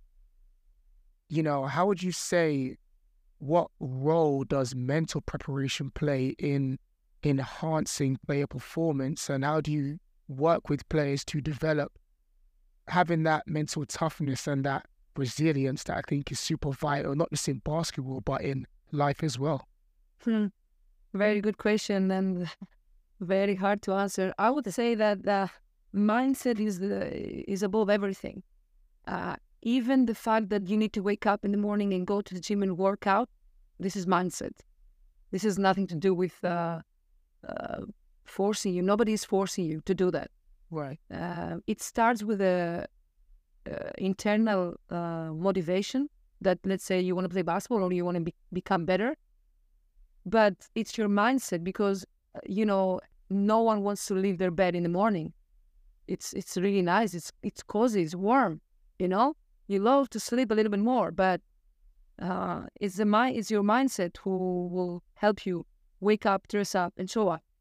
you know, how would you say, what role does mental preparation play in enhancing player performance, and how do you work with players to develop having that mental toughness and that resilience that I think is super vital, not just in basketball, but in life as well? Hmm. Very good question, and very hard to answer. I would say that the mindset is the, is above everything. Uh, even the fact that you need to wake up in the morning and go to the gym and work out, this is mindset. This has nothing to do with uh, uh, forcing you. Nobody is forcing you to do that. Right. Uh, it starts with a uh, internal uh, motivation that, let's say, you want to play basketball or you want to be- become better. But it's your mindset, because, you know, no one wants to leave their bed in the morning. It's it's really nice. It's it's cozy. It's warm. You know, you love to sleep a little bit more, but uh, it's the mind. It's your mindset who will help you wake up, dress up, and show up.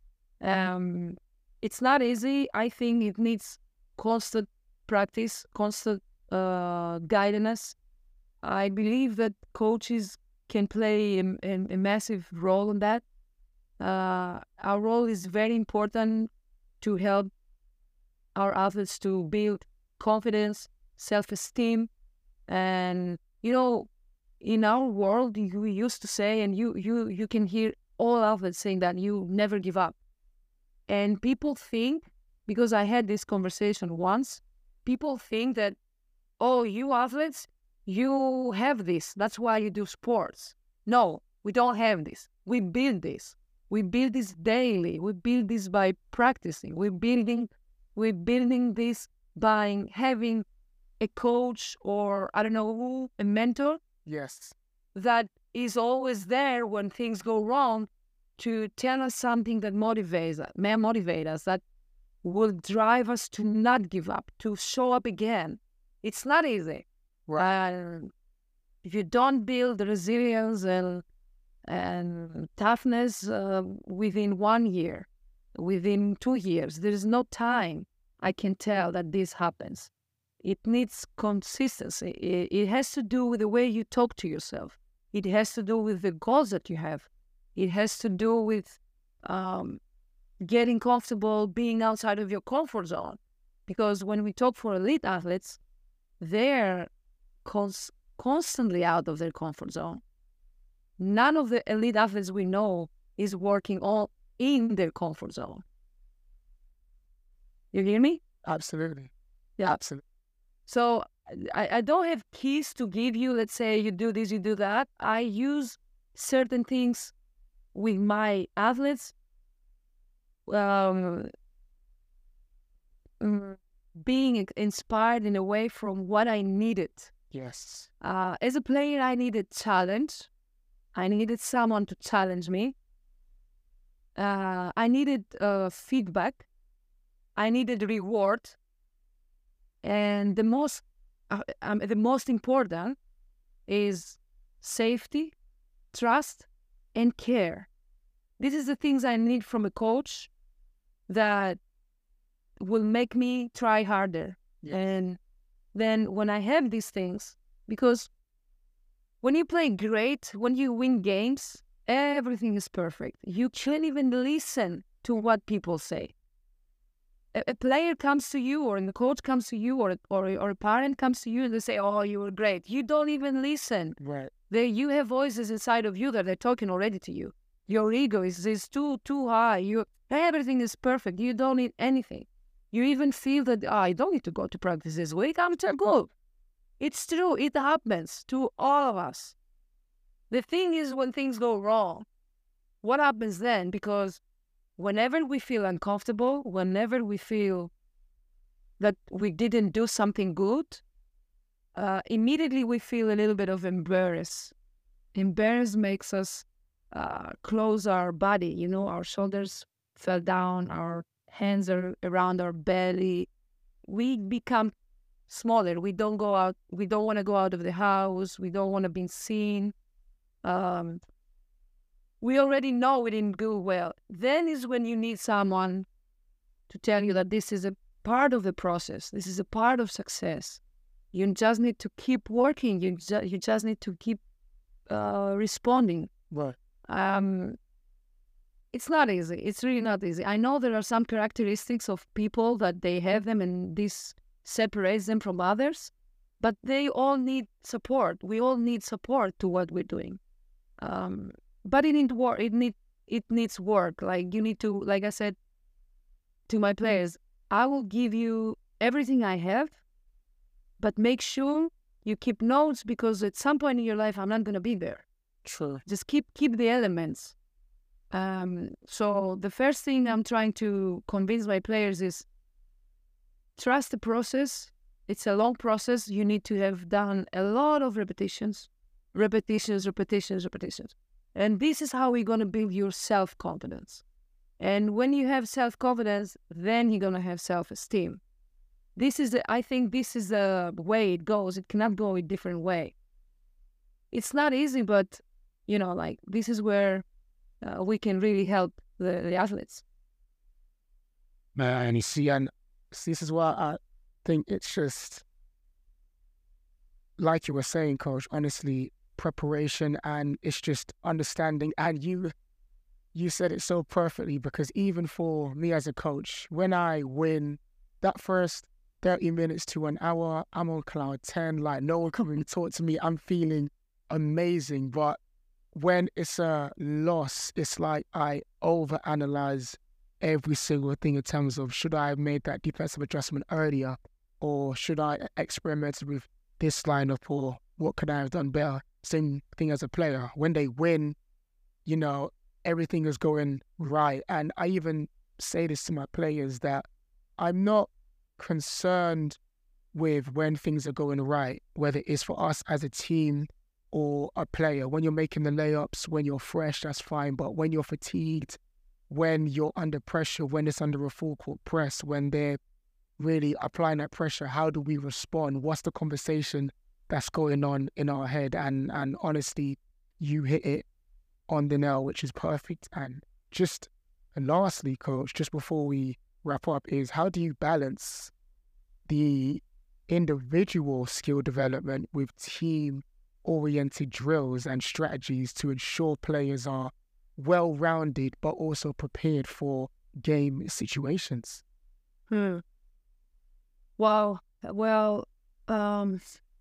Um, it's not easy. I think it needs constant practice, constant uh, guidance. I believe that coaches can play a, a, a massive role in that. Uh, our role is very important to help our athletes to build confidence, self-esteem. And, you know, in our world, we used to say, and you, you, you can hear all athletes saying that you never give up. And people think, because I had this conversation once, people think that, oh, you athletes, you have this. That's why you do sports. No, we don't have this. We build this. We build this daily. We build this by practicing. We're building, we're building this by having a coach, or I don't know who, a mentor. Yes. That is always there when things go wrong to tell us something that motivates us, may motivate us, that will drive us to not give up, to show up again. It's not easy. Right. Uh, if you don't build resilience and and toughness uh, within one year, within two years, there is no time I can tell that this happens. It needs consistency. It, it has to do with the way you talk to yourself. It has to do with the goals that you have. It has to do with um, getting comfortable being outside of your comfort zone. Because when we talk for elite athletes, they're cons- constantly out of their comfort zone. None of the elite athletes we know is working all in their comfort zone. You hear me? Absolutely. Yeah. Absolutely. So I, I don't have keys to give you. Let's say you do this, you do that. I use certain things with my athletes. Um, mm, being inspired in a way from what I needed. Yes. Uh, as a player, I needed challenge. I needed someone to challenge me. Uh, I needed uh, feedback. I needed reward. And the most, uh, um, the most important is safety, trust, and care. This is the things I need from a coach that will make me try harder. Yes. And then when I have these things, because when you play great, when you win games, everything is perfect. You can't even listen to what people say. A, a player comes to you, or the coach comes to you, or, or or a parent comes to you, and they say, "Oh, you were great." You don't even listen. Right. They, you have voices inside of you that are talking already to you. Your ego is, is too too high. You everything is perfect. You don't need anything. You even feel that oh, I don't need to go to practice this week. I'm too good. It's true. It happens to all of us. The thing is, when things go wrong, what happens then? Because whenever we feel uncomfortable, whenever we feel that we didn't do something good, uh, immediately we feel a little bit of embarrassed. Embarrassed makes us uh, close our body. You know, our shoulders fell down, our hands are around our belly. We become smaller. We don't go out. We don't want to go out of the house. We don't want to be seen. Um, we already know we didn't do well. Then is when you need someone to tell you that this is a part of the process. This is a part of success. You just need to keep working. You ju- you just need to keep uh, responding. Right. Um, it's not easy. It's really not easy. I know there are some characteristics of people that they have them, and this separates them from others, but they all need support. We all need support to what we're doing. Um, but it needs work. It need it needs work. Like you need to, like I said to my players, I will give you everything I have, but make sure you keep notes, because at some point in your life, I'm not going to be there. True. Just keep keep the elements. Um, so the first thing I'm trying to convince my players is trust the process. It's a long process. You need to have done a lot of repetitions, repetitions, repetitions, repetitions. And this is how we're going to build your self-confidence. And when you have self-confidence, then you're going to have self-esteem. This is, the, I think this is the way it goes. It cannot go a different way. It's not easy, but, you know, like, this is where uh, we can really help the, the athletes. Man, you see, and this is why I think it's just, like you were saying, Coach, honestly, preparation, and it's just understanding. And you you said it so perfectly, because even for me as a coach, when I win that first thirty minutes to an hour, I'm on cloud ten, like no one coming to talk to me, I'm feeling amazing. But when it's a loss, it's like I overanalyze every single thing in terms of, should I have made that defensive adjustment earlier, or should I experiment with this lineup, or what could I have done better? Same thing as a player. When they win, you know, everything is going right. And I even say this to my players, that I'm not concerned with when things are going right, whether it's for us as a team or a player. When you're making the layups, when you're fresh, that's fine. But when you're fatigued, when you're under pressure, when it's under a full court press, when they're really applying that pressure, how do we respond? What's the conversation that's going on in our head? And and honestly, you hit it on the nail, which is perfect. And just and lastly, coach, just before we wrap up, is how do you balance the individual skill development with team-oriented drills and strategies to ensure players are well-rounded but also prepared for game situations? Hmm. Wow. Well, um,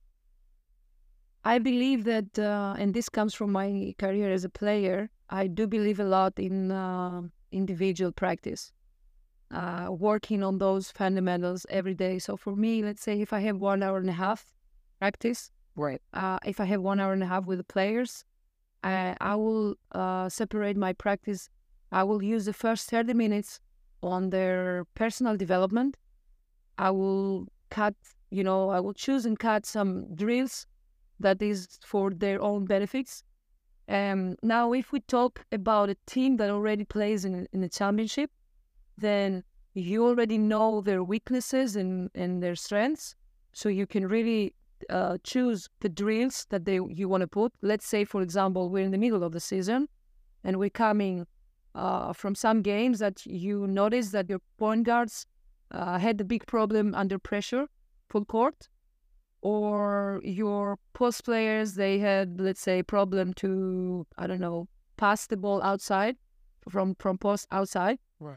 I believe that, uh, and this comes from my career as a player, I do believe a lot in uh, individual practice, uh, working on those fundamentals every day. So for me, let's say if I have one hour and a half practice, Right. uh, if I have one hour and a half with the players, I, I will uh, separate my practice. I will use the first thirty minutes on their personal development. I will cut, you know, I will choose and cut some drills that is for their own benefits. Um, now, if we talk about a team that already plays in, in a championship, then you already know their weaknesses and, and their strengths. So you can really uh, choose the drills that they you want to put. Let's say, for example, we're in the middle of the season and we're coming uh, from some games that you notice that your point guards uh, had a big problem under pressure, full court, or your post players, they had, let's say, problem to, I don't know, pass the ball outside, from, from post outside. Right.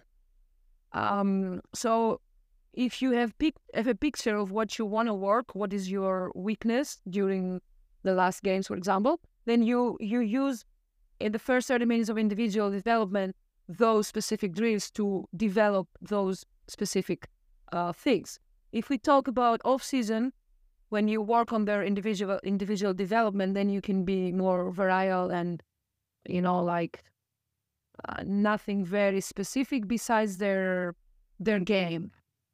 Um, so if you have, pic- have a picture of what you want to work, what is your weakness during the last games, for example, then you, you use in the first thirty minutes of individual development those specific drills to develop those specific uh, things. If we talk about off-season, when you work on their individual individual development, then you can be more variable and, you know, like uh, nothing very specific besides their their game.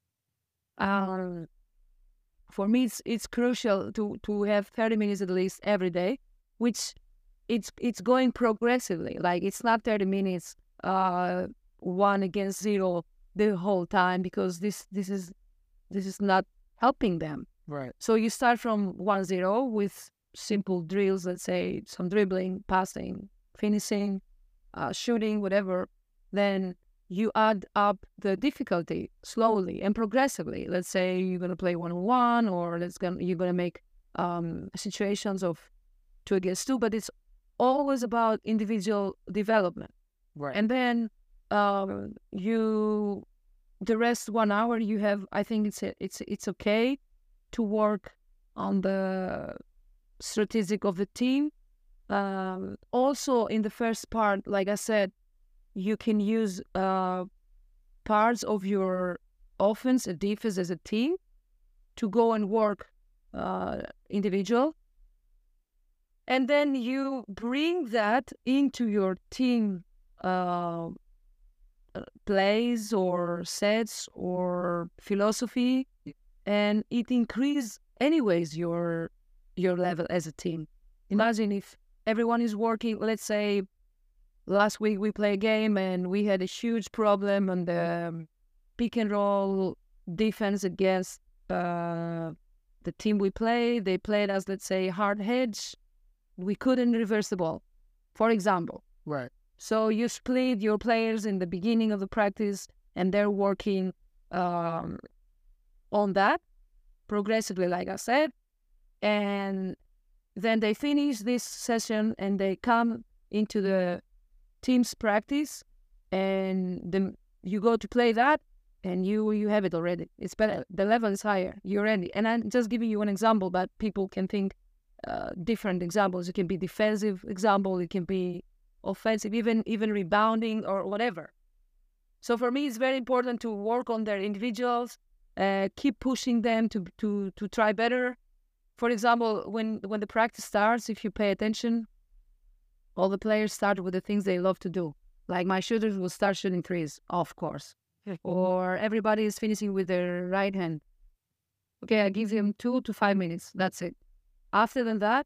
Um, for me, it's it's crucial to to have thirty minutes at least every day, which it's it's going progressively. Like it's not thirty minutes, uh, one against zero the whole time, because this this is this is not helping them. Right. So you start from one zero with simple drills, let's say some dribbling, passing, finishing, uh, shooting, whatever. Then you add up the difficulty slowly and progressively. Let's say you're going to play one-on-one, or let's gonna, you're going to make um, situations of two against two, but it's always about individual development. Right. And then um, you, the rest one hour you have, I think it's it's it's okay to work on the strategic of the team. Um, also, in the first part, like I said, you can use uh, parts of your offense and defense as a team to go and work uh, individual. And then you bring that into your team uh, plays or sets or philosophy, and it increases anyways your your level as a team. Imagine if everyone is working, let's say last week we played a game and we had a huge problem on the um, pick and roll defense against uh, the team we played. They played as, let's say, hard hedge. We couldn't reverse the ball, for example. Right. So you split your players in the beginning of the practice and they're working um, on that progressively, like I said. And then they finish this session and they come into the team's practice, and then you go to play that and you you have it already. It's better. The level is higher. You're ready. And I'm just giving you an example, but people can think uh, different examples. It can be defensive example. It can be offensive, even even rebounding or whatever. So for me, it's very important to work on their individuals, uh, keep pushing them to to to try better. For example, when when the practice starts, if you pay attention, all the players start with the things they love to do. Like my shooters will start shooting threes, of course. Or everybody is finishing with their right hand. Okay, I give them two to five minutes. That's it. After than that,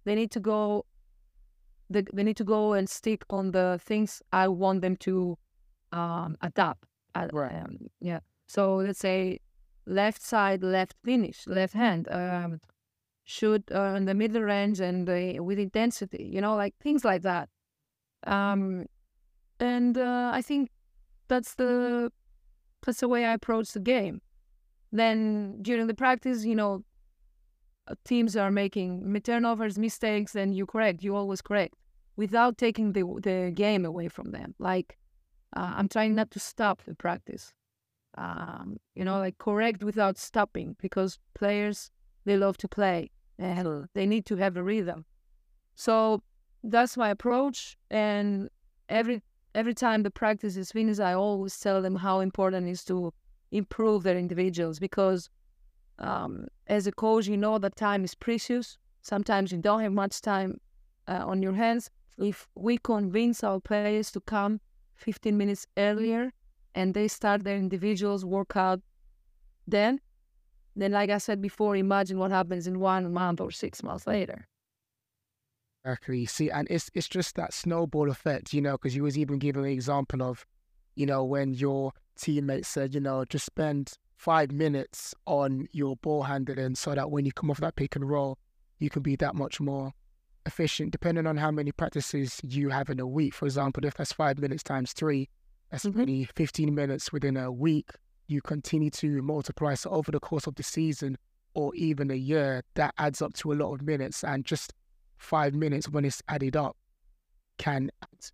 they need to go. They, they need to go and stick on the things I want them to um, adapt. Uh, Right. Um, yeah. So let's say left side, left finish, left hand, um, shoot uh, in the middle range and uh, with intensity. You know, like things like that. Um, and uh, I think that's the that's the way I approach the game. Then during the practice, you know, uh, teams are making turnovers, mistakes, and you correct. You always correct without taking the the game away from them. Like uh, I'm trying not to stop the practice. Um, you know, like correct without stopping, because players, they love to play and they need to have a rhythm. So that's my approach. And every every time the practice is finished, I always tell them how important it is to improve their individuals, because um, as a coach, you know that time is precious. Sometimes you don't have much time uh, on your hands. If we convince our players to come fifteen minutes earlier and they start their individuals workout then, then like I said before, imagine what happens in one month or six months later. Exactly. See, and it's it's just that snowball effect, you know, because you was even giving an example of, you know, when your teammate said, you know, just spend five minutes on your ball handling so that when you come off that pick and roll, you can be that much more efficient, depending on how many practices you have in a week. For example, if that's five minutes times three, that's Mhm. really fifteen minutes within a week. You continue to multiply. So over the course of the season or even a year, that adds up to a lot of minutes. And just five minutes, when it's added up, can add.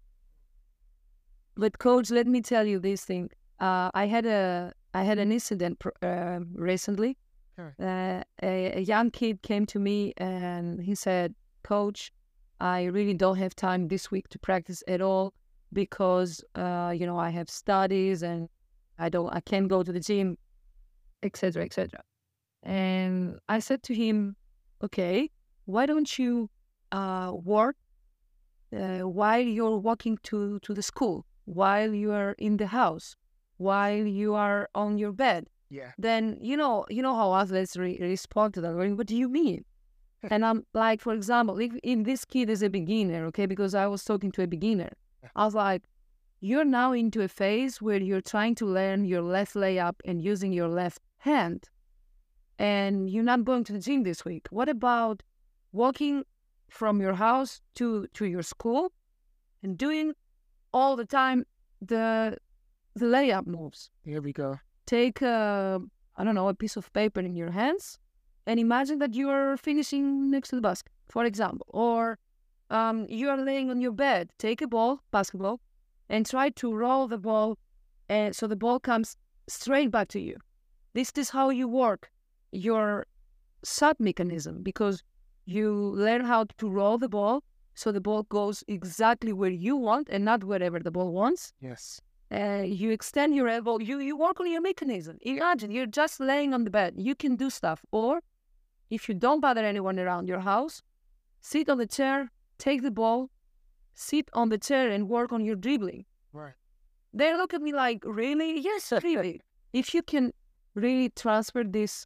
But coach, let me tell you this thing. Uh, I had a I had an incident pr- uh, recently. Okay. Uh, a, a young kid came to me and he said, "Coach, I really don't have time this week to practice at all because uh, you know I have studies and I don't I can't go to the gym, et cetera, et cetera" And I said to him, "Okay, why don't you uh, work uh, while you're walking to, to the school, while you are in the house, while you are on your bed?" Yeah. Then you know you know how athletes re- respond to that. Like, what do you mean? And I'm like, for example, if, if this kid is a beginner, okay, because I was talking to a beginner, I was like, you're now into a phase where you're trying to learn your left layup and using your left hand, and you're not going to the gym this week. What about walking from your house to to your school and doing all the time the the layup moves? Here we go. Take a, I don't know, a piece of paper in your hands and imagine that you are finishing next to the basket, for example, or um, you are laying on your bed. Take a ball, basketball, and try to roll the ball, and so the ball comes straight back to you. This is how you work your shot mechanism, because you learn how to roll the ball so the ball goes exactly where you want and not wherever the ball wants. Yes. Uh, you extend your elbow, you, you work on your mechanism. Imagine you're just laying on the bed. You can do stuff. Or if you don't bother anyone around your house, sit on the chair, take the ball, sit on the chair and work on your dribbling. Right. They look at me like, really? Yes, really. If you can really transfer this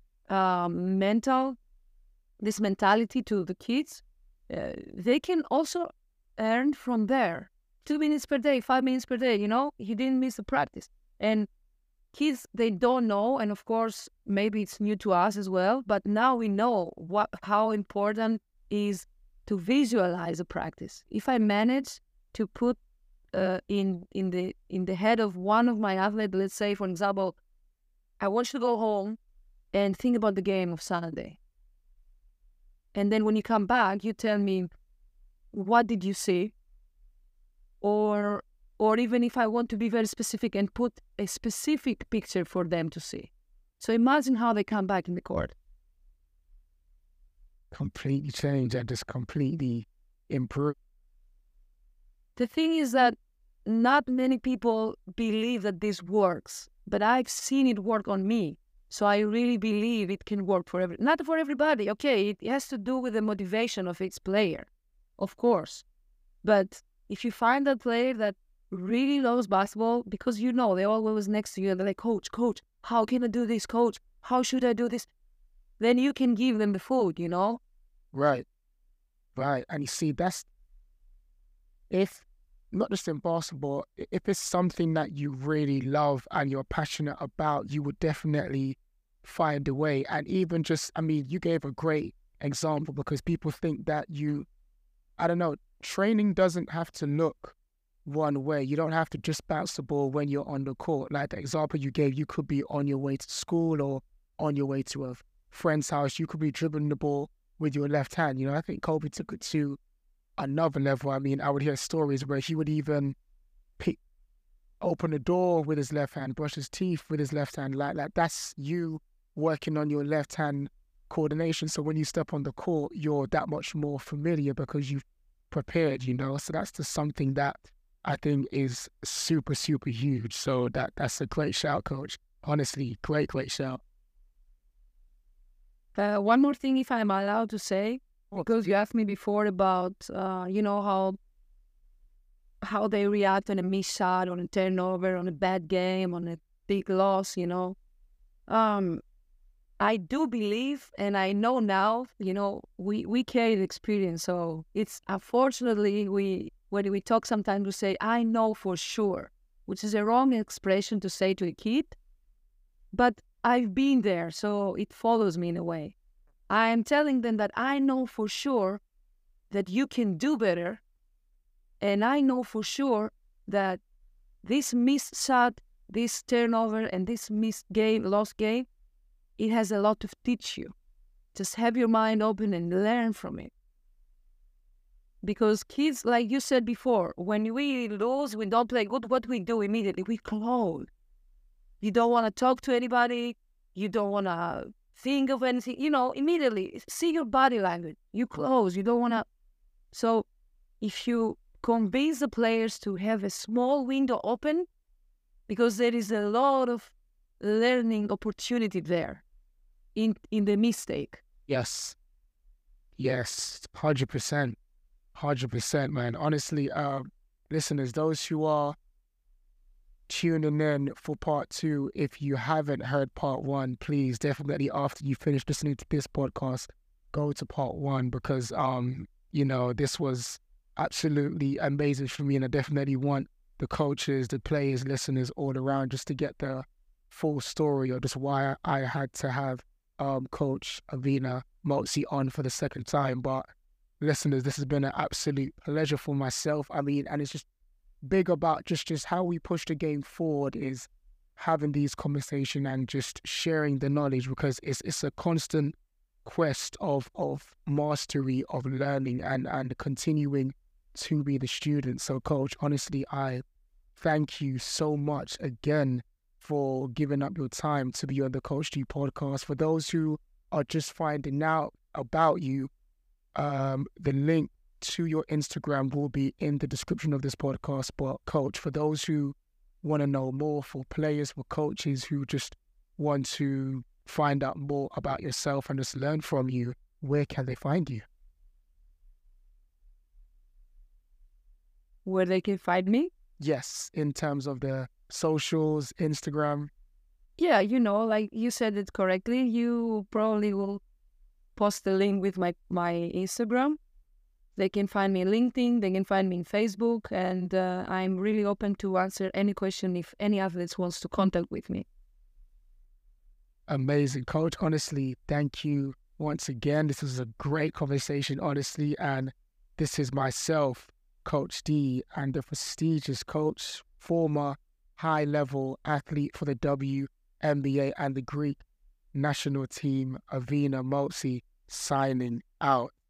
um, mental, this mentality to the kids, uh, they can also earn from there. Two minutes per day, five minutes per day, you know, you didn't miss the practice. And kids, they don't know, and of course, maybe it's new to us as well, but now we know what how important is to visualize a practice. If I manage to put uh, in in the in the head of one of my athletes, let's say, for example, I want you to go home and think about the game of Saturday. And then when you come back, you tell me, what did you see? Or or even if I want to be very specific and put a specific picture for them to see. So imagine how they come back in the court. Completely change and just completely improve. The thing is that not many people believe that this works, but I've seen it work on me. So I really believe it can work for every, not for everybody. Okay, it has to do with the motivation of each player, of course. But if you find that player that really loves basketball, because you know they're always next to you and they're like, coach, coach, how can I do this, coach? How should I do this? Then you can give them the food, you know? Right. Right. And you see, that's if not just in basketball, i- if it's something that you really love and you're passionate about, you would definitely find a way. And even just, I mean, you gave a great example because people think that you, I don't know, training doesn't have to look one way. You don't have to just bounce the ball when you're on the court. Like the example you gave, you could be on your way to school or on your way to a friend's house. You could be dribbling the ball with your left hand. You know, I think Kobe took it to another level. I mean, I would hear stories where he would even pick, open the door with his left hand, brush his teeth with his left hand. Like, like that's you working on your left hand coordination. So when you step on the court, you're that much more familiar because you've prepared, you know. So that's just something that I think is super, super huge. So that that's a great shout, Coach. Honestly, great, great shout. Uh, one more thing, if I'm allowed to say, because you asked me before about, uh, you know, how how they react on a missed shot, on a turnover, on a bad game, on a big loss, you know. Um, I do believe, and I know now, you know, we, we carry the experience. So it's unfortunately, we when we talk sometimes we say, I know for sure, which is a wrong expression to say to a kid, but I've been there, so it follows me in a way. I am telling them that I know for sure that you can do better, and I know for sure that this missed shot, this turnover, and this missed game, lost game, it has a lot to teach you. Just have your mind open and learn from it. Because kids, like you said before, when we lose, we don't play good, what we do immediately? We close. You don't want to talk to anybody. You don't want to think of anything. You know, immediately, see your body language. You close. You don't want to. So if you convince the players to have a small window open, because there is a lot of learning opportunity there in in the mistake. Yes. Yes. one hundred percent. one hundred percent, man. Honestly, uh, listeners, those who are tuning in for part two, if you haven't heard part one, please definitely after you finish listening to this podcast, go to part one because, um, you know, this was absolutely amazing for me. And I definitely want the coaches, the players, listeners all around just to get the full story of just why I had to have um, Coach Evina Motsi on for the second time. But listeners, this has been an absolute pleasure for myself. I mean, and it's just big about just, just how we push the game forward is having these conversations and just sharing the knowledge because it's it's a constant quest of of mastery, of learning and, and continuing to be the student. So Coach, honestly, I thank you so much again for giving up your time to be on the Coach G podcast. For those who are just finding out about you, um, the link to your Instagram will be in the description of this podcast. But Coach, for those who want to know more, for players, for coaches who just want to find out more about yourself and just learn from you, where can they find you? Where they can find me? Yes, in terms of the socials, Instagram. Yeah, you know, like you said it correctly. You probably will post the link with my, my Instagram. They can find me on LinkedIn, they can find me on Facebook, and uh, I'm really open to answer any question if any athletes wants to contact with me. Amazing, Coach. Honestly, thank you once again. This was a great conversation, honestly, and this is myself, Coach D, and the prestigious coach, former high-level athlete for the W N B A and the Greek national team, Evina Motsi, signing out.